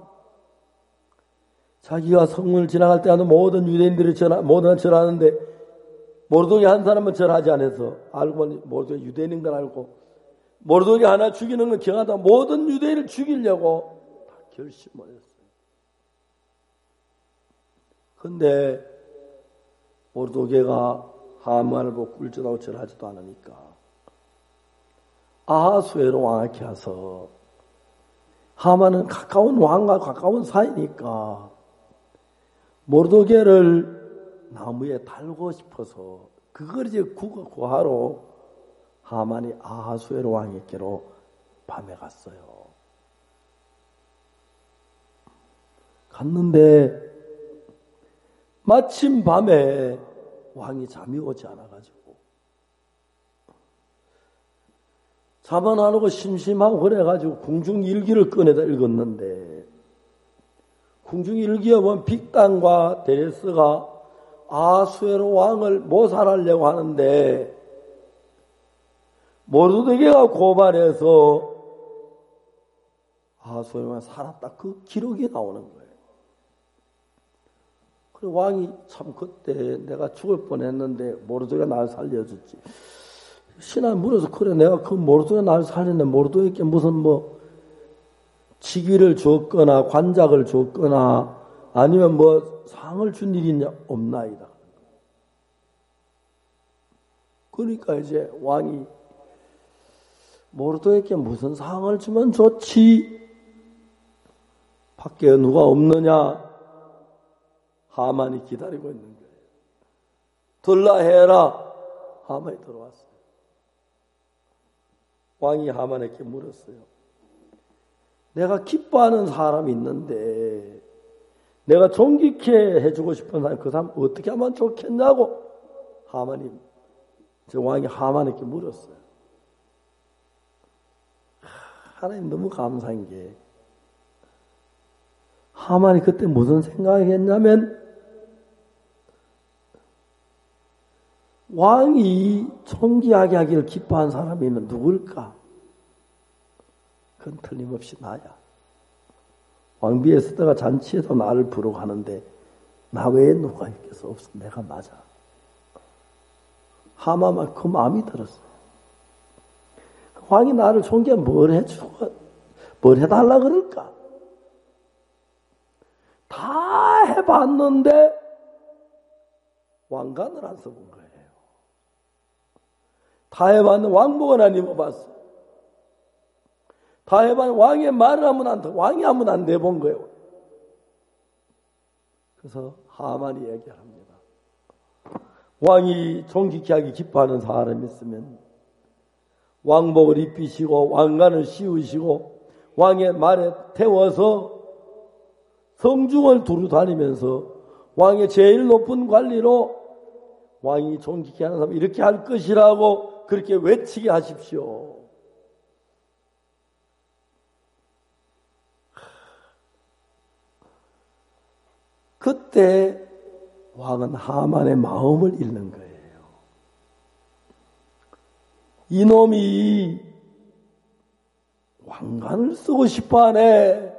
자기가 성문을 지나갈 때마다 모든 유대인들이 모든 절하는데 모르드게 한 사람은 절하지 않아서 알고 보니 모르드게 유대인인 걸 알고 모르드게 하나 죽이는 건 경하다 모든 유대인을 죽이려고 다 결심을 했어요. 근데 모르드게가 하만을 보고 꿀젓하고 절하지도 않으니까 아하수에로 왕에게 와서 하만은 가까운 왕과 가까운 사이니까 모르드게를 나무에 달고 싶어서 그걸 이제 구하러 하만이 아하수에로 왕에게로 밤에 갔어요. 갔는데 마침 밤에 왕이 잠이 오지 않아가지고 잠 안 하고 심심하고 그래가지고 궁중일기를 꺼내다 읽었는데 궁중일기에 보면 빅단과 데레스가 아수에로 왕을 모살하려고 하는데 모르드게가 고발해서 아하수에르가 살았다. 그 기록이 나오는 거예요. 그래 왕이 참 그때 내가 죽을 뻔했는데 모르드게가 나를 살려줬지. 신하에 물어서 그래 내가 그 모르드게가 나를 살렸는데 모르드게에게 무슨 뭐 직위를 줬거나 관작을 줬거나 아니면 뭐 상을 준 일이 있냐 없나이다. 그러니까 이제 왕이 모르드게에게 무슨 상을 주면 좋지? 밖에 누가 없느냐? 하만이 기다리고 있는 거예요. 들라 해라. 하만이 들어왔어요. 왕이 하만에게 물었어요. 내가 기뻐하는 사람이 있는데 내가 존귀케 해주고 싶은 사람 그 사람 어떻게 하면 좋겠냐고 하만이 저 왕이 하만에게 물었어요. 하나님 너무 감사한 게 하만이 그때 무슨 생각을 했냐면 왕이 존귀하게 하기를 기뻐한 사람이면 누굴까? 그건 틀림없이 나야. 왕비 에스더가 잔치에도 나를 부르고 하는데 나 외에 누가 있겠어? 없어. 내가 맞아. 하만만 그 마음이 들었어요. 왕이 나를 존귀하면 뭘 해주고 뭘 해달라 그럴까? 다 해봤는데 왕관을 안 써본 거예요. 다 해봤는데 왕복은 안 입어봤어. 다 해봤는데 왕의 말을 왕이 한번 안 내본 거예요. 그래서 하만이 얘기합니다. 왕이 존귀케 하기 기뻐하는 사람이 있으면 왕복을 입히시고 왕관을 씌우시고 왕의 말에 태워서 성중을 두루 다니면서 왕의 제일 높은 관리로 왕이 존귀케 하는 사람 이렇게 할 것이라고 그렇게 외치게 하십시오. 그때 왕은 하만의 마음을 읽는 거예요. 이놈이 왕관을 쓰고 싶어하네.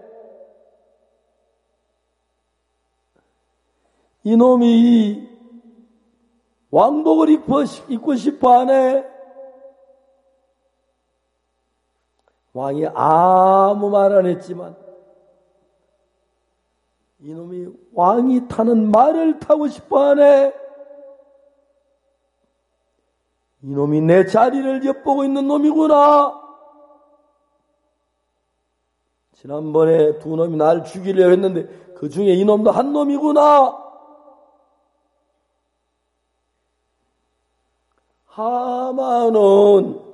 이놈이 왕복을 입고 싶어하네. 왕이 아무 말 안 했지만 이놈이 왕이 타는 말을 타고 싶어하네. 이놈이 내 자리를 엿보고 있는 놈이구나. 지난번에 두 놈이 날 죽이려 했는데 그 중에 이놈도 한 놈이구나. 하만은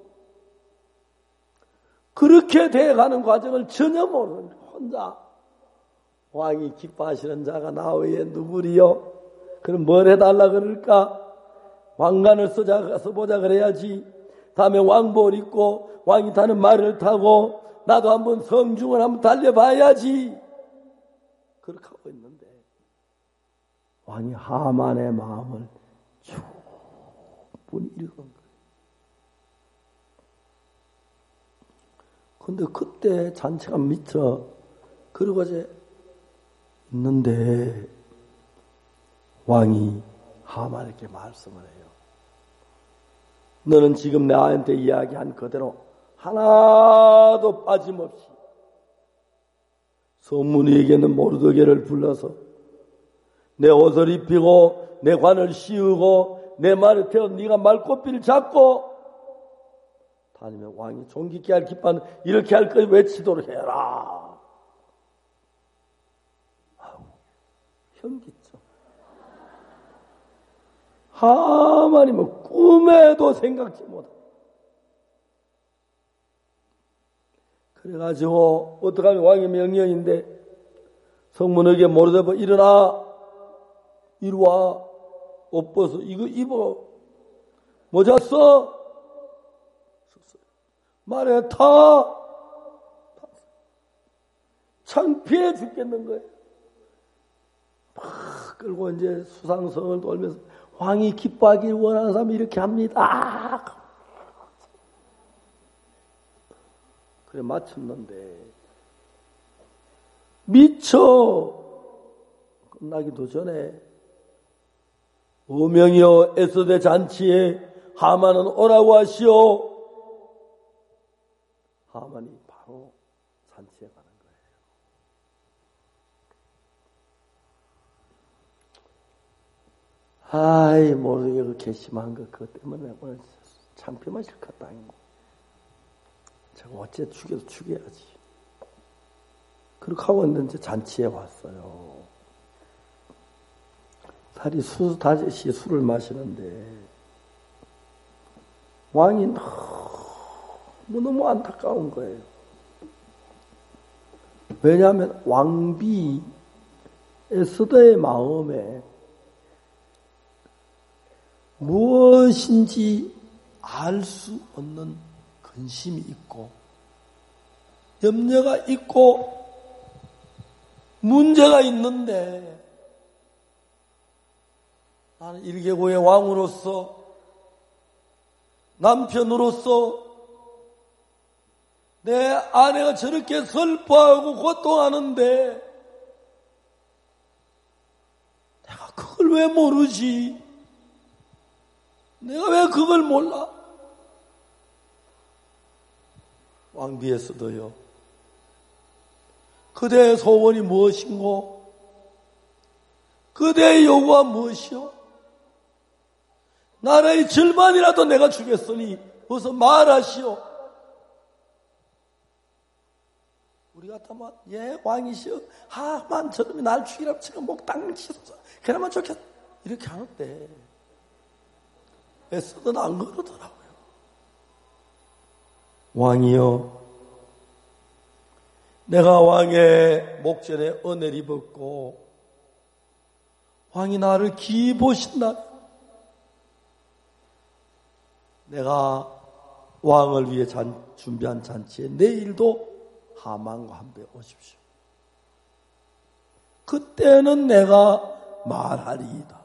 그렇게 돼가는 과정을 전혀 모르는 혼자 왕이 기뻐하시는 자가 나 외에 누구리요? 그럼 뭘 해달라 그럴까? 왕관을 써보자 그래야지. 다음에 왕복을 입고 왕이 타는 말을 타고 나도 한번 성중을 한번 달려봐야지. 그렇게 하고 있는데 왕이 하만의 마음을 충분히 읽은 거예요. 근데 그때 잔치가 미쳐 그러고 이제 있는데 왕이 하만에게 말씀을 해요. 너는 지금 나한테 이야기한 그대로 하나도 빠짐없이 소문이에게는 모르드게를 불러서 내 옷을 입히고 내 관을 씌우고 내 말을 태워 네가 말꼬피를 잡고 다니면 왕이 존귀케 할 기뻐하는 이렇게 할 것 외치도록 해라. 아우, 현기죠. 하만이면 꿈에도 생각지 못해. 그래가지고 어떻게 하면 왕의 명령인데 성문에게 모르드게 일어나 이리와 옷 벗어 이거 입어 모자 써 말에 타 창피해 죽겠는 거예요. 막 끌고 이제 수상성을 돌면서 왕이 기뻐하길 원하는 사람이 이렇게 합니다. 그래 마쳤는데 미처 끝나기도 전에 오명이여 에스대 잔치에 하만은 오라고 하시오. 하만이 바로 잔치에 가는 거예요. 아이 모르게 그 괘씸한 거 그것 때문에 오늘 창피만 실컷 당했고 제가 어째 죽여도 죽여야지. 그렇게 하고 있는데 잔치에 왔어요. 살이 다시 술을 마시는데 왕이 너무 안타까운 거예요. 왜냐하면 왕비 에스더의 마음에 무엇인지 알 수 없는 근심이 있고 염려가 있고 문제가 있는데 나는 일개국의 왕으로서 남편으로서 내 아내가 저렇게 슬퍼하고 고통하는데 내가 그걸 왜 모르지? 내가 왜 그걸 몰라? 왕비에서도요. 그대의 소원이 무엇인고? 그대의 요구가 무엇이요? 나라의 절반이라도 내가 주겠으니 어서 말하시오. 우리 같으면 예 왕이시여 하만 저놈이 날 죽이라고 제가 목 당치소서 그나마 좋겠어 이렇게 하는데 에스더는 안 그러더라고요. 왕이여 내가 왕의 목전에 은혜를 입었고 왕이 나를 기이 보신다. 내가 왕을 위해 준비한 잔치에 내일도 하만과 함께 오십시오. 그때는 내가 말하리이다.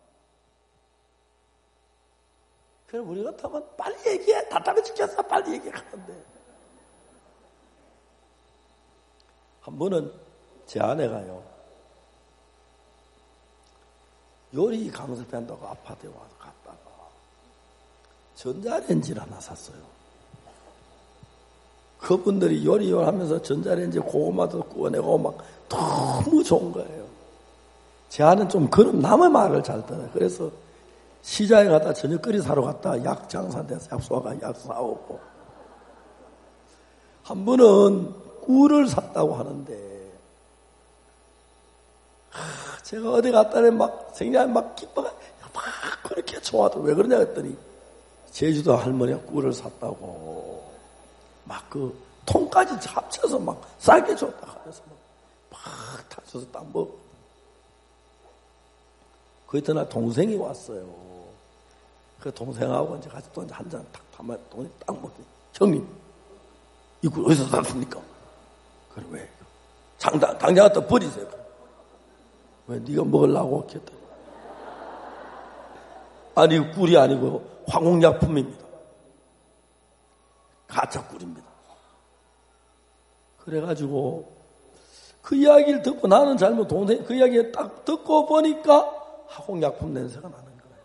그럼 우리 같으면 빨리 얘기해. 답답해 죽겠어. 빨리 얘기하는데. 한 번은 제 아내가요. 요리 강습한다고 아파트에 와서 갔다가 전자레인지를 하나 샀어요. 그분들이 요리하면서 전자레인지 고구마도 구워내고 막 너무 좋은 거예요. 제 아내는 좀 그런 남의 말을 잘 들어요. 그래서 시장에 갔다 저녁 끓이 사러 갔다 약 장사돼서 약 쏘아가 약 사오고 한 번은 꿀을 샀다고 하는데 제가 어디 갔다니 막 생략 막 기뻐가 막 그렇게 좋아도 왜 그러냐 했더니 제주도 할머니가 꿀을 샀다고 막 그 통까지 합쳐서 막 싸게 줬다 그래서 막 타줘서 딱 먹고 그 이튿날 동생이 왔어요. 그 동생하고 이제 같이 또 한 잔 탁 파면 동생이 딱 먹더니 형님 이 꿀 어디서 샀습니까? 그래 왜? 당장 갖다 버리세요. 왜 네가 먹으려고 했더니 아니 꿀이 아니고 화공약품입니다. 가짜 꿀입니다. 그래가지고 그 이야기를 듣고 나는 잘못 동생 그 이야기를 딱 듣고 보니까 화공약품 냄새가 나는 거예요.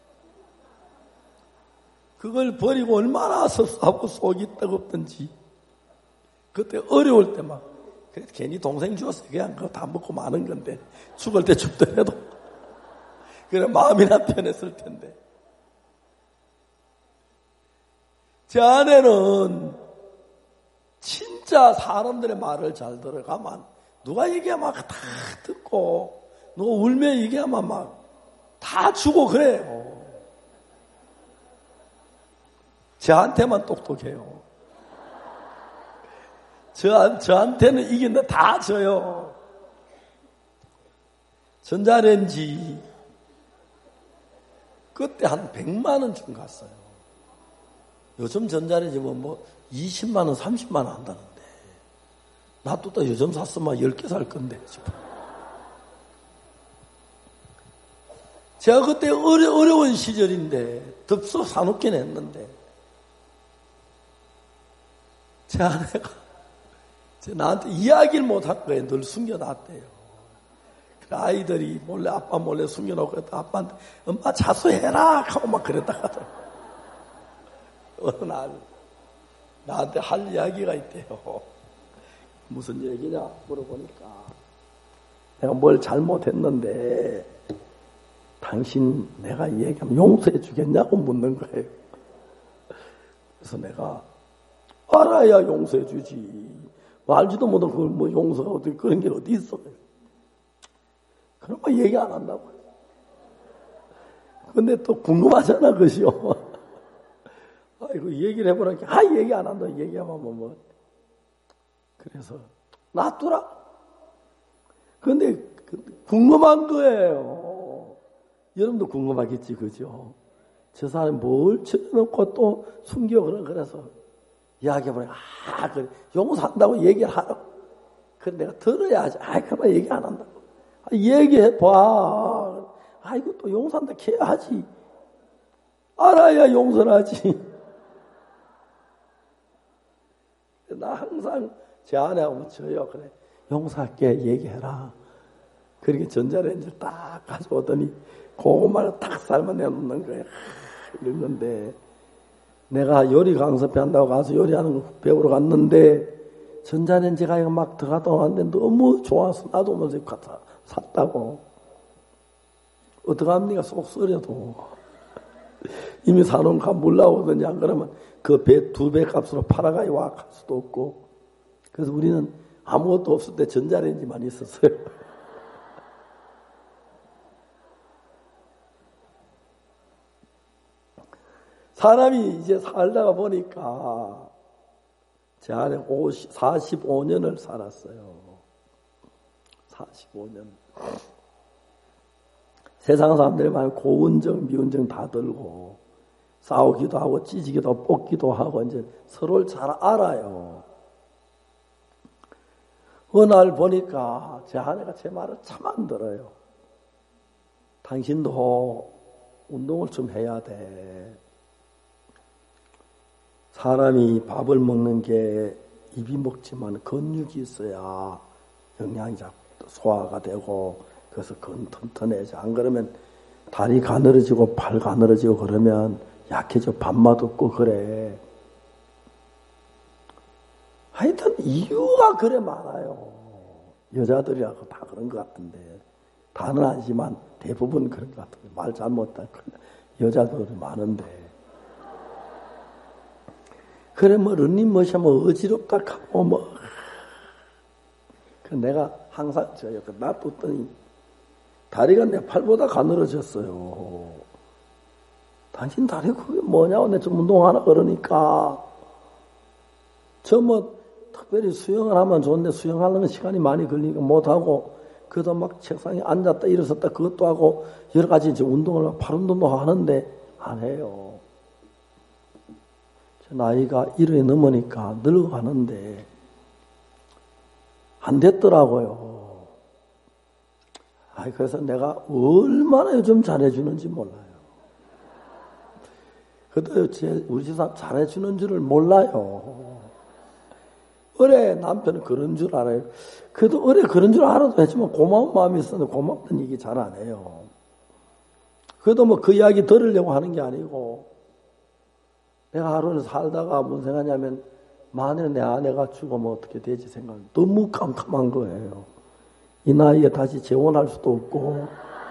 그걸 버리고 얼마나 섭섭하고 속이 뜨겁던지 그때 어려울 때 막 괜히 동생 주었어. 그냥 그거 다 먹고 마는 건데 죽을 때 죽더라도 그래 마음이나 편했을 텐데 제 아내는 진짜 사람들의 말을 잘 들어가면 누가 얘기하면 다 듣고 누가 울며 얘기하면 막 다 주고 그래요. 저한테만 똑똑해요. 저한테는 이긴데 다 져요. 전자레인지 그때 한 100만 원 준 갔어요. 요즘 전자레인지 뭐 20만 원, 30만 원 한다는데 놔뒀다 요즘 샀으면 10개 살 건데 싶어. 제가 그때 어려운 시절인데 덥석 사놓긴 했는데 제 아내가 나한테 이야기를 못할 거예요. 늘 숨겨놨대요. 아이들이 몰래 아빠 몰래 숨겨놓고 아빠한테 엄마 자수해라 하고 막 그랬다 하더라고. 어느 날 나한테 할 이야기가 있대요. 무슨 얘기냐 물어보니까 내가 뭘 잘못했는데 당신 내가 얘기하면 용서해 주겠냐고 묻는 거예요. 그래서 내가 알아야 용서해 주지. 알지도 못하고 그걸 뭐 용서가 어떻게 그런 게 어디 있어. 그런 거 얘기 안 한다고. 근데 또 궁금하잖아, 그것이요. 아이고, 얘기를 해보라니까, 얘기 안 한다, 얘기하면 뭐. 그래서, 놔두라. 근데, 궁금한 거예요. 여러분도 궁금하겠지, 그죠? 저 사람이 뭘 쳐놓고 또 숨겨, 그래서, 이야기해보니까, 그래. 용서한다고 얘기를 하라고. 근데 내가 들어야지. 그만 얘기 안 한다고. 얘기해봐. 이거 또 용서한다 해야지. 알아야 용서를 하지. 나 항상 제 아내하고 저요. 그래. 용서할게. 얘기해라. 그렇게 전자레인지를 딱 가져오더니 고구마를 딱 삶아 내놓는 거야. 이랬는데 내가 요리 강습회 한다고 가서 요리하는 거 배우러 갔는데 전자레인지가 이거 막 들어가다 왔는데 너무 좋아서 나도 먼저 갖다 샀다고. 어떡합니까? 속 썰여도. 이미 사놓은 값 물 나오더니 안 그러면 그 배, 2배 값으로 팔아가야 와 갈 수도 없고. 그래서 우리는 아무것도 없을 때 전자레인지만 있었어요. 사람이 이제 살다가 보니까 제 안에 45년을 살았어요. 45년. 세상 사람들이 많이 고운정, 미운정 다 들고 싸우기도 하고 찢기도 하고 뽑기도 하고 이제 서로를 잘 알아요. 어느 날 보니까 제 아내가 제 말을 참 안 들어요. 당신도 운동을 좀 해야 돼. 사람이 밥을 먹는 게 입이 먹지만 근육이 있어야 영양이 소화가 되고 그래서 튼튼해져. 안 그러면 다리 가늘어지고 팔 가늘어지고 그러면 약해져. 밥맛 없고 그래. 하여튼 이유가 그래 많아요. 여자들이라고 다 그런 것 같은데 다는 아니지만 대부분 그런 것 같은데 말 잘못한 여자들이 많은데 그래 뭐 런닝 머신 뭐 어지럽다 하고 뭐 그 내가 항상 저요 놔뒀더니 다리가 내 팔보다 가늘어졌어요. 당신 다리 그게 뭐냐고 내 좀 운동하나 그러니까 저 뭐 특별히 수영을 하면 좋은데 수영하는 시간이 많이 걸리니까 못하고 그래도 막 책상에 앉았다 일어섰다 그것도 하고 여러 가지 이제 운동을 팔 운동도 하는데 안 해요. 저 나이가 1에 넘으니까 늙어가는데 안 됐더라고요. 그래서 내가 얼마나 요즘 잘해주는지 몰라요. 그래도 우리 집사 잘해주는 줄을 몰라요. 어래 남편은 그런 줄 알아요. 그래도 어래 그런 줄 알아도 했지만 고마운 마음이 있었는데 고맙다는 얘기 잘 안 해요. 그래도 뭐 그 이야기 들으려고 하는 게 아니고 내가 하루를 살다가 뭔 생각하냐면 만일에 내 아내가 죽으면 어떻게 되지 생각. 너무 깜깜한 거예요. 이 나이에 다시 재혼할 수도 없고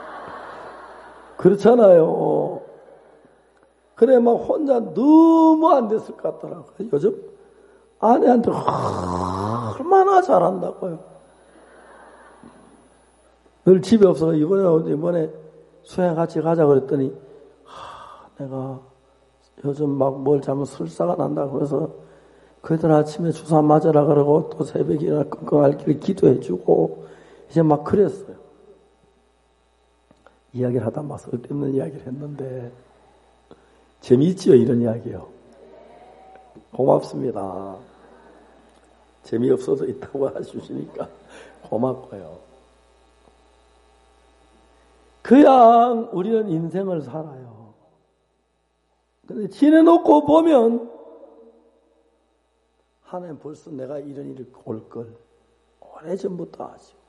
그렇잖아요. 그래 막 혼자 너무 안 됐을 것 같더라고요. 요즘 아내한테 얼마나 잘한다고요. 늘 집에 없어서 이번에 수행 같이 가자 그랬더니 내가 요즘 막 뭘 잘못 설사가 난다고 그래서 그들 아침에 주사 맞으라 그러고 또 새벽에 일어나 끙끙 기도해주고 이제 막 그랬어요. 이야기를 하다 막 쓸데없는 이야기를 했는데 재미있지요 이런 이야기요. 고맙습니다. 재미없어도 있다고 해주시니까 고맙고요. 그냥 우리는 인생을 살아요. 근데 지내놓고 보면 하나님 벌써 내가 이런 일이 올 걸 오래전부터 아시고,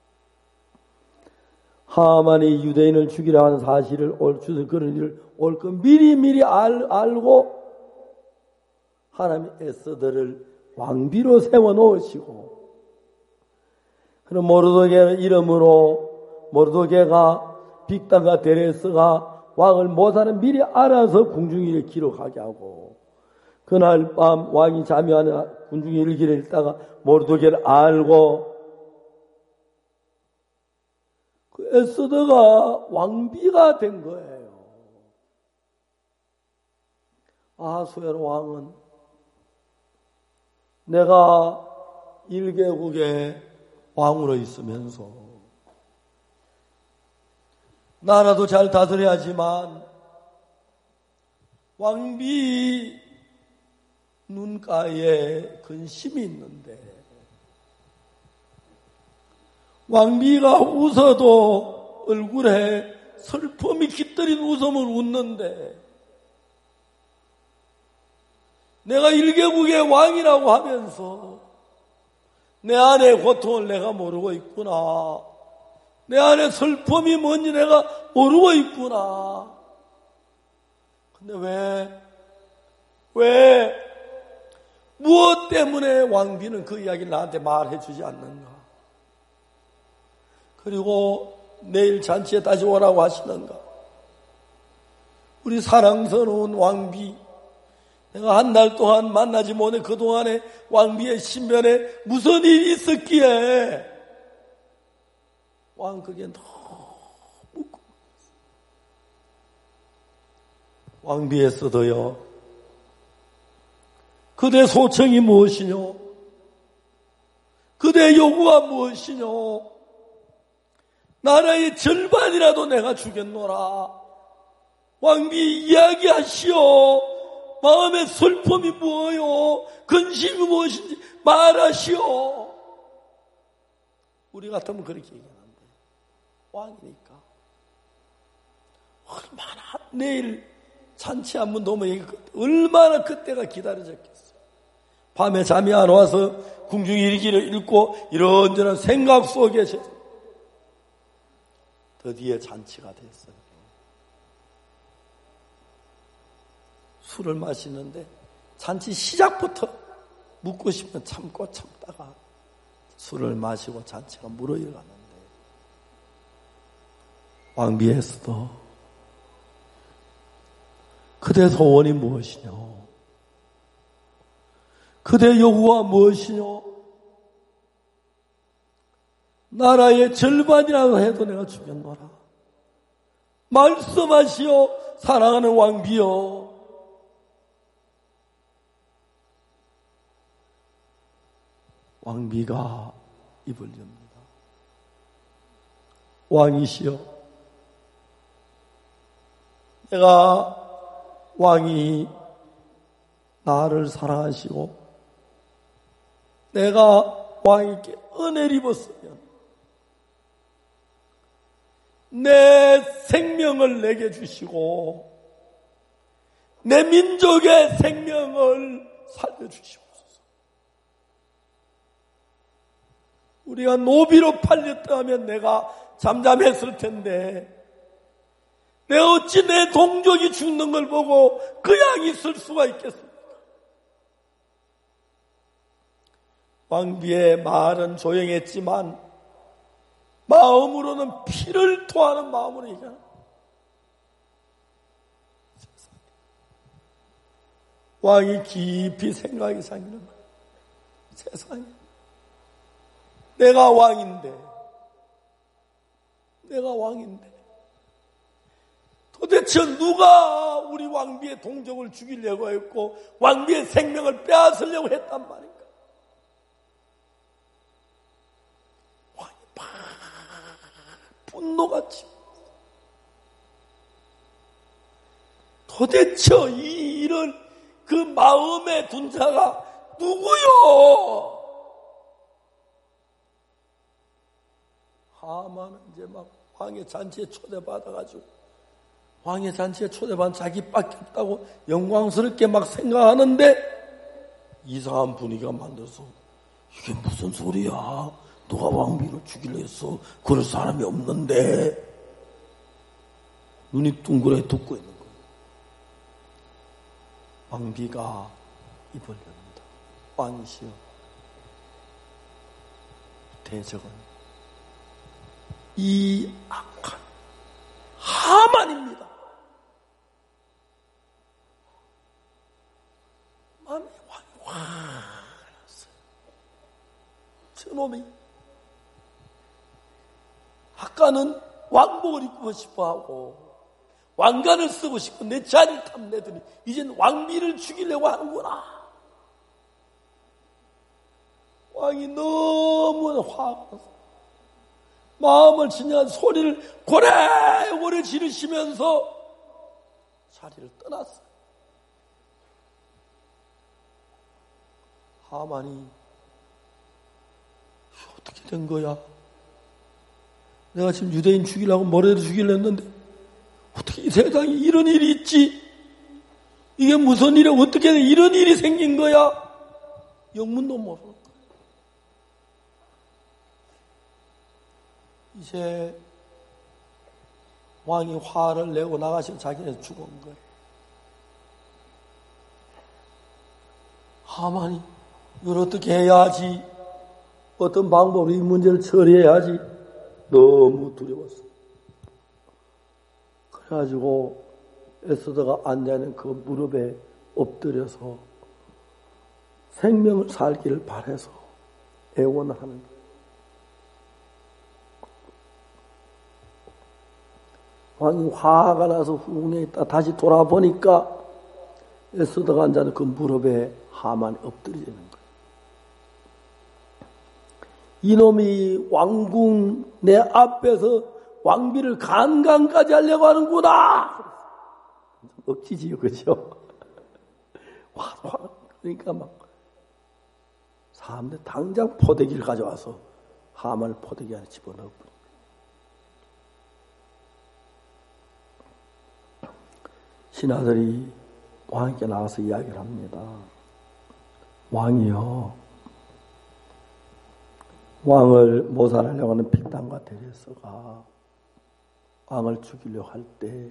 하만이 유대인을 죽이려 하는 사실을 주서 그런 일을 올 걸 미리 알고 하나님이 에스더를 왕비로 세워놓으시고, 그럼 모르도게의 이름으로 모르도게가 빅단과 데레스가 왕을 못하는 미리 알아서 궁중일을 기록하게 하고, 그날 밤 왕이 잠이하는 궁중일을 기록했다가 모르도게를 알고, 그 에스더가 왕비가 된 거예요. 아하수에로 왕은 내가 1개국의 왕으로 있으면서 나라도 잘 다스려야지만 왕비 눈가에 근심이 있는데, 왕비가 웃어도 얼굴에 슬픔이 깃들인 웃음을 웃는데, 내가 1개국의 왕이라고 하면서 내 안의 고통을 내가 모르고 있구나, 내 안의 슬픔이 뭔지 내가 모르고 있구나. 근데 왜 무엇 때문에 왕비는 그 이야기를 나한테 말해 주지 않는가? 그리고 내일 잔치에 다시 오라고 하시는가? 우리 사랑스러운 왕비, 내가 한 달 동안 만나지 못해 그동안에 왕비의 신변에 무슨 일이 있었기에 왕 그게 너무 왕비에서도요, 그대 소청이 무엇이뇨? 그대 요구가 무엇이뇨? 나라의 절반이라도 내가 주겠노라. 왕비 이야기하시오. 마음의 슬픔이 뭐요? 근심이 무엇인지 말하시오. 우리 같으면 그렇게 얘기하는데, 왕이니까 얼마나 내일 잔치 한 번 넘어 얼마나 그때가 기다려졌겠어요. 밤에 잠이 안 와서 궁중 일기를 읽고 이런저런 생각 속에 드디어 잔치가 됐어요. 술을 마시는데 잔치 시작부터 묻고 싶으면 참고 참다가 술을 마시고 잔치가 무르익어가는데, 왕비에서도 그대 소원이 무엇이뇨? 그대 요구가 무엇이뇨? 나라의 절반이라도 해도 내가 주겠노라. 말씀하시오, 사랑하는 왕비여. 왕비가 입을 엽니다. 왕이시여, 내가 왕이 나를 사랑하시고 내가 왕에게 은혜를 입었으면 내 생명을 내게 주시고 내 민족의 생명을 살려주시옵소서. 우리가 노비로 팔렸다면 내가 잠잠했을 텐데, 내가 어찌 내 동족이 죽는 걸 보고 그냥 있을 수가 있겠습니까? 왕비의 말은 조용했지만 마음으로는 피를 토하는 마음으로 얘기하는, 왕이 깊이 생각이 생기는 거예요. 세상에 내가 왕인데 도대체 누가 우리 왕비의 동족을 죽이려고 했고 왕비의 생명을 빼앗으려고 했단 말인가? 왕이 막 분노같이 도대체 이런 그 마음에 둔 자가 누구요? 하만은 이제 막 왕의 잔치에 초대받아가지고 왕의 잔치에 초대받은 자기밖에 없다고 영광스럽게 막 생각하는데 이상한 분위기가 만들어서 이게 무슨 소리야? 누가 왕비를 죽이려 했어? 그럴 사람이 없는데. 눈이 둥그레 듣고 있는 거예요. 왕비가 입을 엽니다. 왕이시여, 대적은 이 악한 하만입니다. 마음에 왕이 확 났어요. 저놈이 아까는 왕복을 입고 싶어하고 왕관을 쓰고 싶고 내 자리를 탐내더니 이젠 왕비를 죽이려고 하는구나. 왕이 너무 화가 났어. 마음을 진정한 소리를 고래고래 지르시면서 자리를 떠났어요. 하만이 어떻게 된 거야? 내가 지금 유대인 죽이려고 뭐라도 죽이려 했는데 어떻게 이 세상에 이런 일이 있지? 이게 무슨 일이야? 어떻게 이런 일이 생긴 거야? 영문도 모르는 거야. 이제 왕이 화를 내고 나가시고 자기는 죽은 거예요. 하만이 이걸 어떻게 해야 하지? 어떤 방법으로 이 문제를 처리해야 하지? 너무 두려웠어. 그래가지고 에스더가 앉아있는 그 무릎에 엎드려서 생명을 살기를 바라서 애원을 하는 거예요. 왕이 화가 나서 후궁에 있다 다시 돌아보니까 에스더가 앉아있는 그 무릎에 하만이 엎드려지는 거예요. 이놈이 왕궁 내 앞에서 왕비를 간간까지 하려고 하는구나. 억지지요, 그죠? 그러니까 막 사람들 당장 포대기를 가져와서 하만을 포대기 안에 집어넣어. 신하들이 왕에게 나와서 이야기를 합니다. 왕이요, 왕을 모살하려고 하는 빅단과 데레서가 왕을 죽이려고 할 때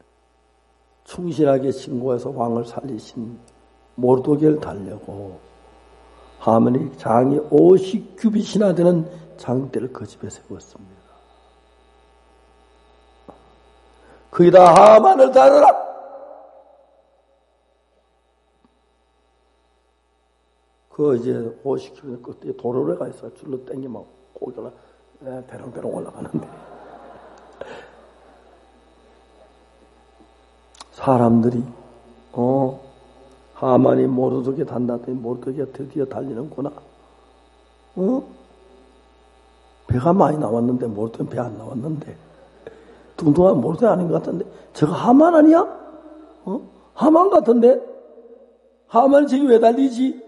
충실하게 신고해서 왕을 살리신 모르도게를 달려고 하만이 장이 50규빗이나 되는 장대를 그 집에 세웠습니다. 거기다 하만을 달아라. 그 이제 50규빗 끝에 도로래가 있어. 줄로 땡기면 고개가 배롱배롱 올라가는데. 사람들이 하만이 모르도게 단다더니 모르도게가 드디어 달리는구나. 배가 많이 나왔는데 모르도게 배 안 나왔는데 뚱뚱한 모르도게 아닌 것 같은데 저거 하만 아니야? 하만 같은데 하만이 지금 왜 달리지?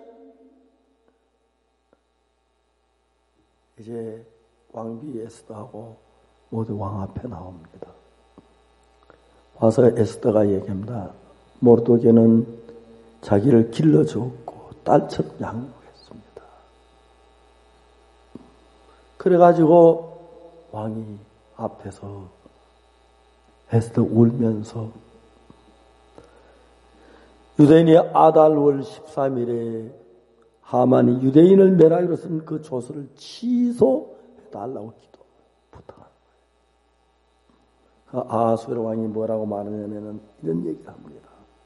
이제 왕비 에스더하고 모두 왕 앞에 나옵니다. 와서 에스더가 얘기합니다. 모르도게는 자기를 길러주었고 딸처럼 양육했습니다. 그래가지고 왕이 앞에서 에스더 울면서 유대인이 아달월 13일에 하만이 유대인을 멸하기로 쓴 그 조서를 취소해달라고 부탁합니다. 아하수에로 왕이 뭐라고 말하냐면은 이런 얘기를 합니다.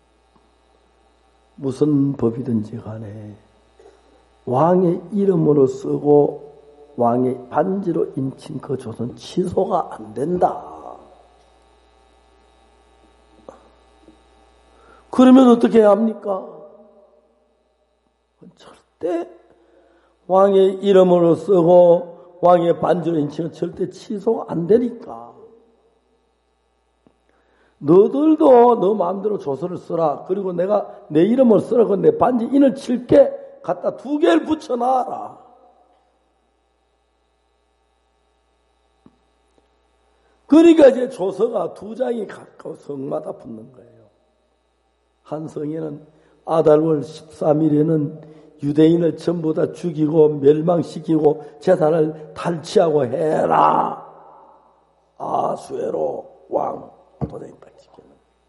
무슨 법이든지 간에 왕의 이름으로 쓰고 왕의 반지로 인친 그 조서는 취소가 안 된다. 그러면 어떻게 해야 합니까? 절대 왕의 이름으로 쓰고 왕의 반지로 인치면 절대 취소가 안 되니까. 너들도 너 마음대로 조서를 써라. 그리고 내가 내 이름을 쓰라고 내 반지 인을 칠게 갖다 2개를 붙여놔라. 그러니까 이제 조서가 2장이 각각 성마다 붙는 거예요. 한 성에는 아달월 13일에는 유대인을 전부 다 죽이고 멸망시키고 재산을 탈취하고 해라. 아수에로 왕 도장이 딱 찍혀요.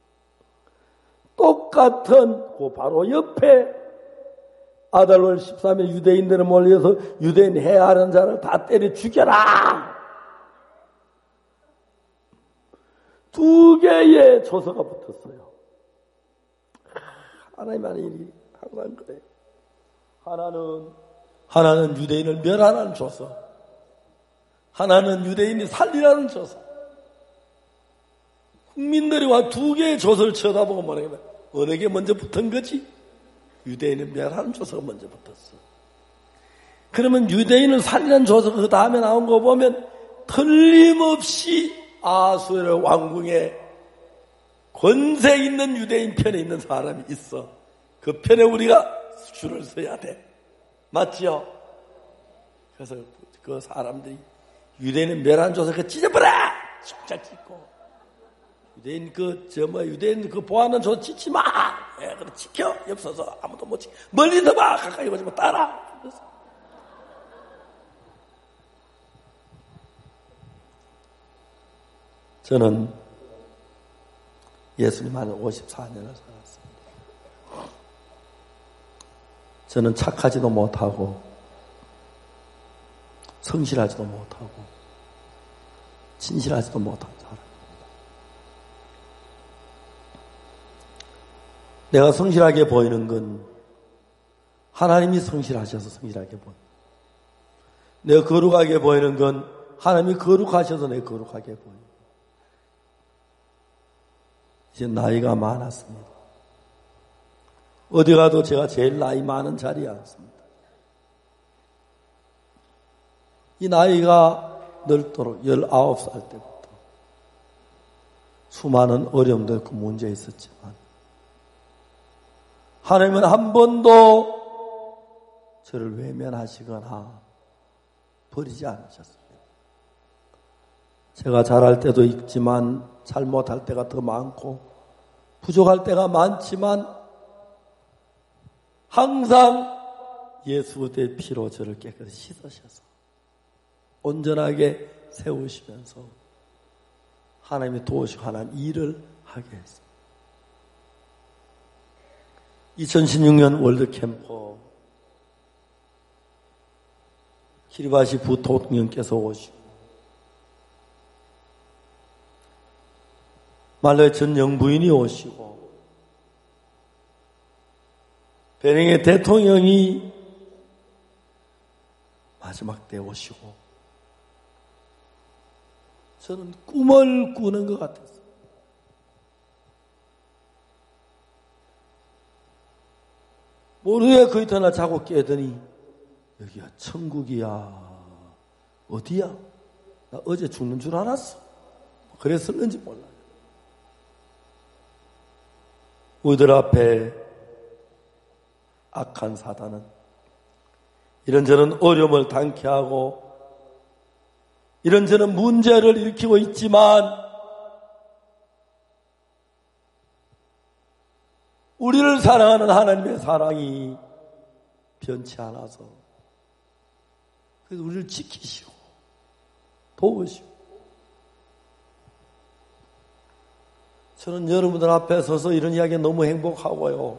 똑같은 그 바로 옆에 아달월 13일 유대인들을 몰려서 유대인 해하는 자를 다 때려 죽여라. 두 개의 조서가 붙었어요. 하나님 안에 일이 항상 그래요. 하나는 유대인을 멸하라는 조서, 하나는 유대인이 살리라는 조서. 국민들이 와 두 개의 조서를 쳐다보고 뭐냐면 어느 게 먼저 붙은 거지? 유대인을 멸하는 조서가 먼저 붙었어. 그러면 유대인을 살리는 조서가 그 다음에 나온 거 보면 틀림없이 아수에로 왕궁에 권세 있는 유대인 편에 있는 사람이 있어. 그 편에 우리가 줄을 서야 돼. 맞지요? 그래서 그 사람들이 유대인은 멸한 조서 그 찢어버려! 쫙쫙 찢고. 유대인 유대인 보아하는 조서 찢지 마! 예, 그래, 지켜! 옆서서 아무도 못 지켜. 멀리서 봐! 가까이 오지 마! 따라! 그래서. 저는 예수님 안에 54년을 살았습니다. 저는 착하지도 못하고 성실하지도 못하고 진실하지도 못한 사람입니다. 내가 성실하게 보이는 건 하나님이 성실하셔서 성실하게 보입니다. 내가 거룩하게 보이는 건 하나님이 거룩하셔서 내가 거룩하게 보입니다. 이제 나이가 많았습니다. 어디 가도 제가 제일 나이 많은 자리에 앉습니다. 이 나이가 넓도록 19살 때부터 수많은 어려움도 있고 문제 있었지만 하나님은 한 번도 저를 외면하시거나 버리지 않으셨습니다. 제가 잘할 때도 있지만 잘못할 때가 더 많고 부족할 때가 많지만 항상 예수 그리스도의 피로 저를 깨끗이 씻으셔서 온전하게 세우시면서 하나님이 도우시고 하나님 일을 하게 했습니다. 2016년 월드캠프 키리바시 부통령께서 오시고 말로의 전 영부인이 오시고 베닝의 대통령이 마지막 때 오시고 저는 꿈을 꾸는 것 같았어요. 모르게 그 이튿날 자고 깨더니 여기가 천국이야. 어디야? 나 어제 죽는 줄 알았어. 그랬었는지 몰라요. 우리들 앞에 악한 사단은 이런저런 어려움을 당케 하고 이런저런 문제를 일으키고 있지만 우리를 사랑하는 하나님의 사랑이 변치 않아서 그래서 우리를 지키시고 도우시고 저는 여러분들 앞에 서서 이런 이야기 너무 행복하고요.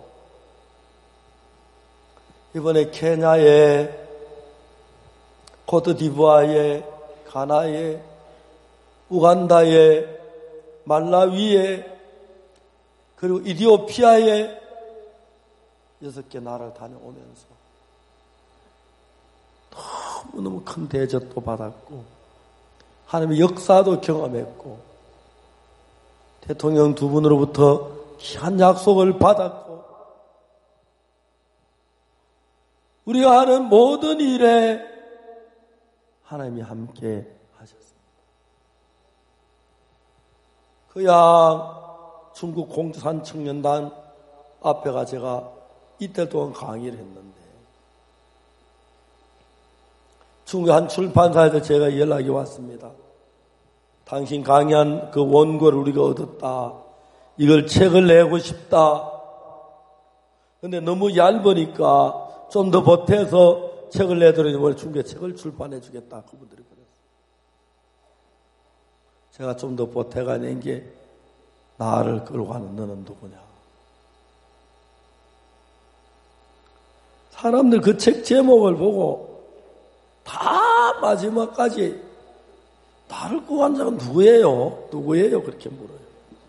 이번에 케냐에 코트디부아르에 가나에 우간다에 말라위에 그리고 이디오피아에 6개 나라를 다녀오면서 너무너무 큰 대접도 받았고 하나님의 역사도 경험했고 대통령 두 분으로부터 귀한 약속을 받았고 우리가 하는 모든 일에 하나님이 함께 하셨습니다. 그야 중국 공산청년단 앞에가 제가 이틀 동안 강의를 했는데 중국 한 출판사에서 제가 연락이 왔습니다. 당신 강의한 그 원고를 우리가 얻었다. 이걸 책을 내고 싶다. 근데 너무 얇으니까 좀 더 보태서 책을 내더니 뭘 중개책을 출판해 주겠다. 그분들이 그랬어요. 제가 좀 더 보태가 낸 게 나를 끌고 가는 너는 누구냐. 사람들 그 책 제목을 보고 다 마지막까지 나를 끌고 간 자가 누구예요? 누구예요? 그렇게 물어요.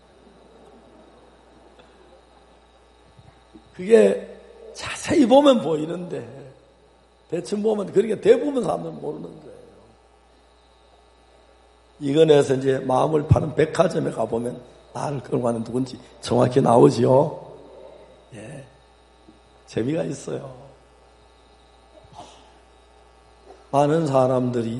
그게 자세히 보면 보이는데 대충 보면 그렇게 대부분 사람들은 모르는 거예요. 이건에서 이제 마음을 파는 백화점에 가보면 나를 끌고 가는 누군지 정확히 나오지요. 예, 재미가 있어요. 많은 사람들이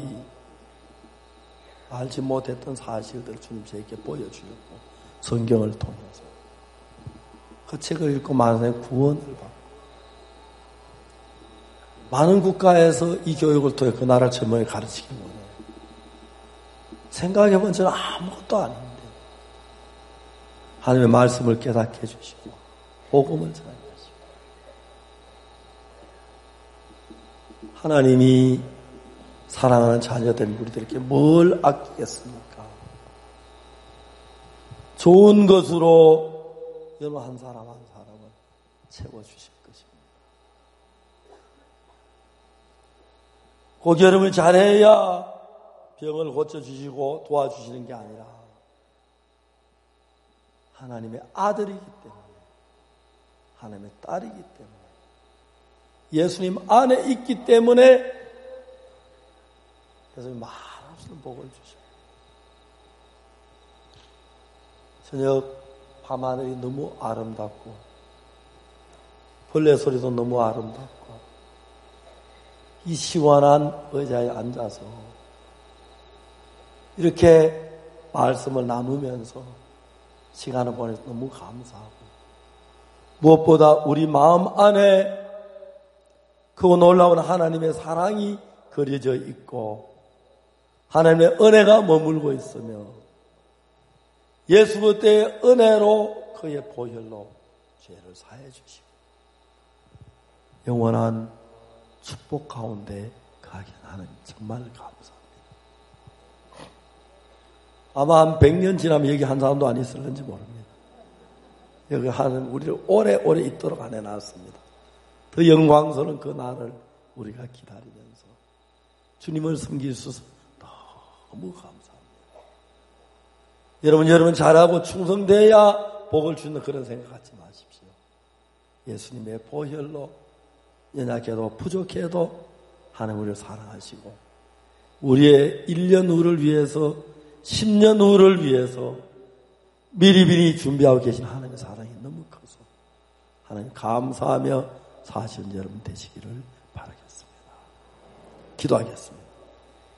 알지 못했던 사실들을 주님 저에게 보여주셨고 성경을 통해서 그 책을 읽고 많은 사람이 구원을 받고 많은 국가에서 이 교육을 통해 그 나라 전문에 가르치는 거예요. 생각해보면 저는 아무것도 아닌데 하나님의 말씀을 깨닫게 해주시고 복음을 전하게 하시고 하나님이 사랑하는 자녀된 우리들에게 뭘 아끼겠습니까? 좋은 것으로 여러분 한 사람 한 사람을 채워주실 것입니다. 꼭 여러분이 잘해야 병을 고쳐주시고 도와주시는 게 아니라 하나님의 아들이기 때문에 하나님의 딸이기 때문에 예수님 안에 있기 때문에 예수님 말없는 복을 주셔요. 저녁 밤하늘이 너무 아름답고 벌레 소리도 너무 아름답고 이 시원한 의자에 앉아서 이렇게 말씀을 나누면서 시간을 보내서 너무 감사하고 무엇보다 우리 마음 안에 그 놀라운 하나님의 사랑이 그려져 있고 하나님의 은혜가 머물고 있으며 예수 그리스도의 은혜로 그의 보혈로 죄를 사해 주시고 영원한 축복 가운데 가게 하는 정말 감사합니다. 아마 한 100년 지나면 여기 한 사람도 안 있을는지 모릅니다. 여기 하는 우리를 오래오래 있도록 안 해놨습니다. 더 영광스러운 그 날을 우리가 기다리면서 주님을 섬길 수 있어서 너무 감사합니다. 여러분 잘하고 충성돼야 복을 주는 그런 생각 갖지 마십시오. 예수님의 보혈로 연약해도 부족해도 하나님 우리를 사랑하시고 우리의 1년 후를 위해서 10년 후를 위해서 미리미리 준비하고 계신 하나님의 사랑이 너무 커서 하나님 감사하며 사시는 여러분 되시기를 바라겠습니다. 기도하겠습니다.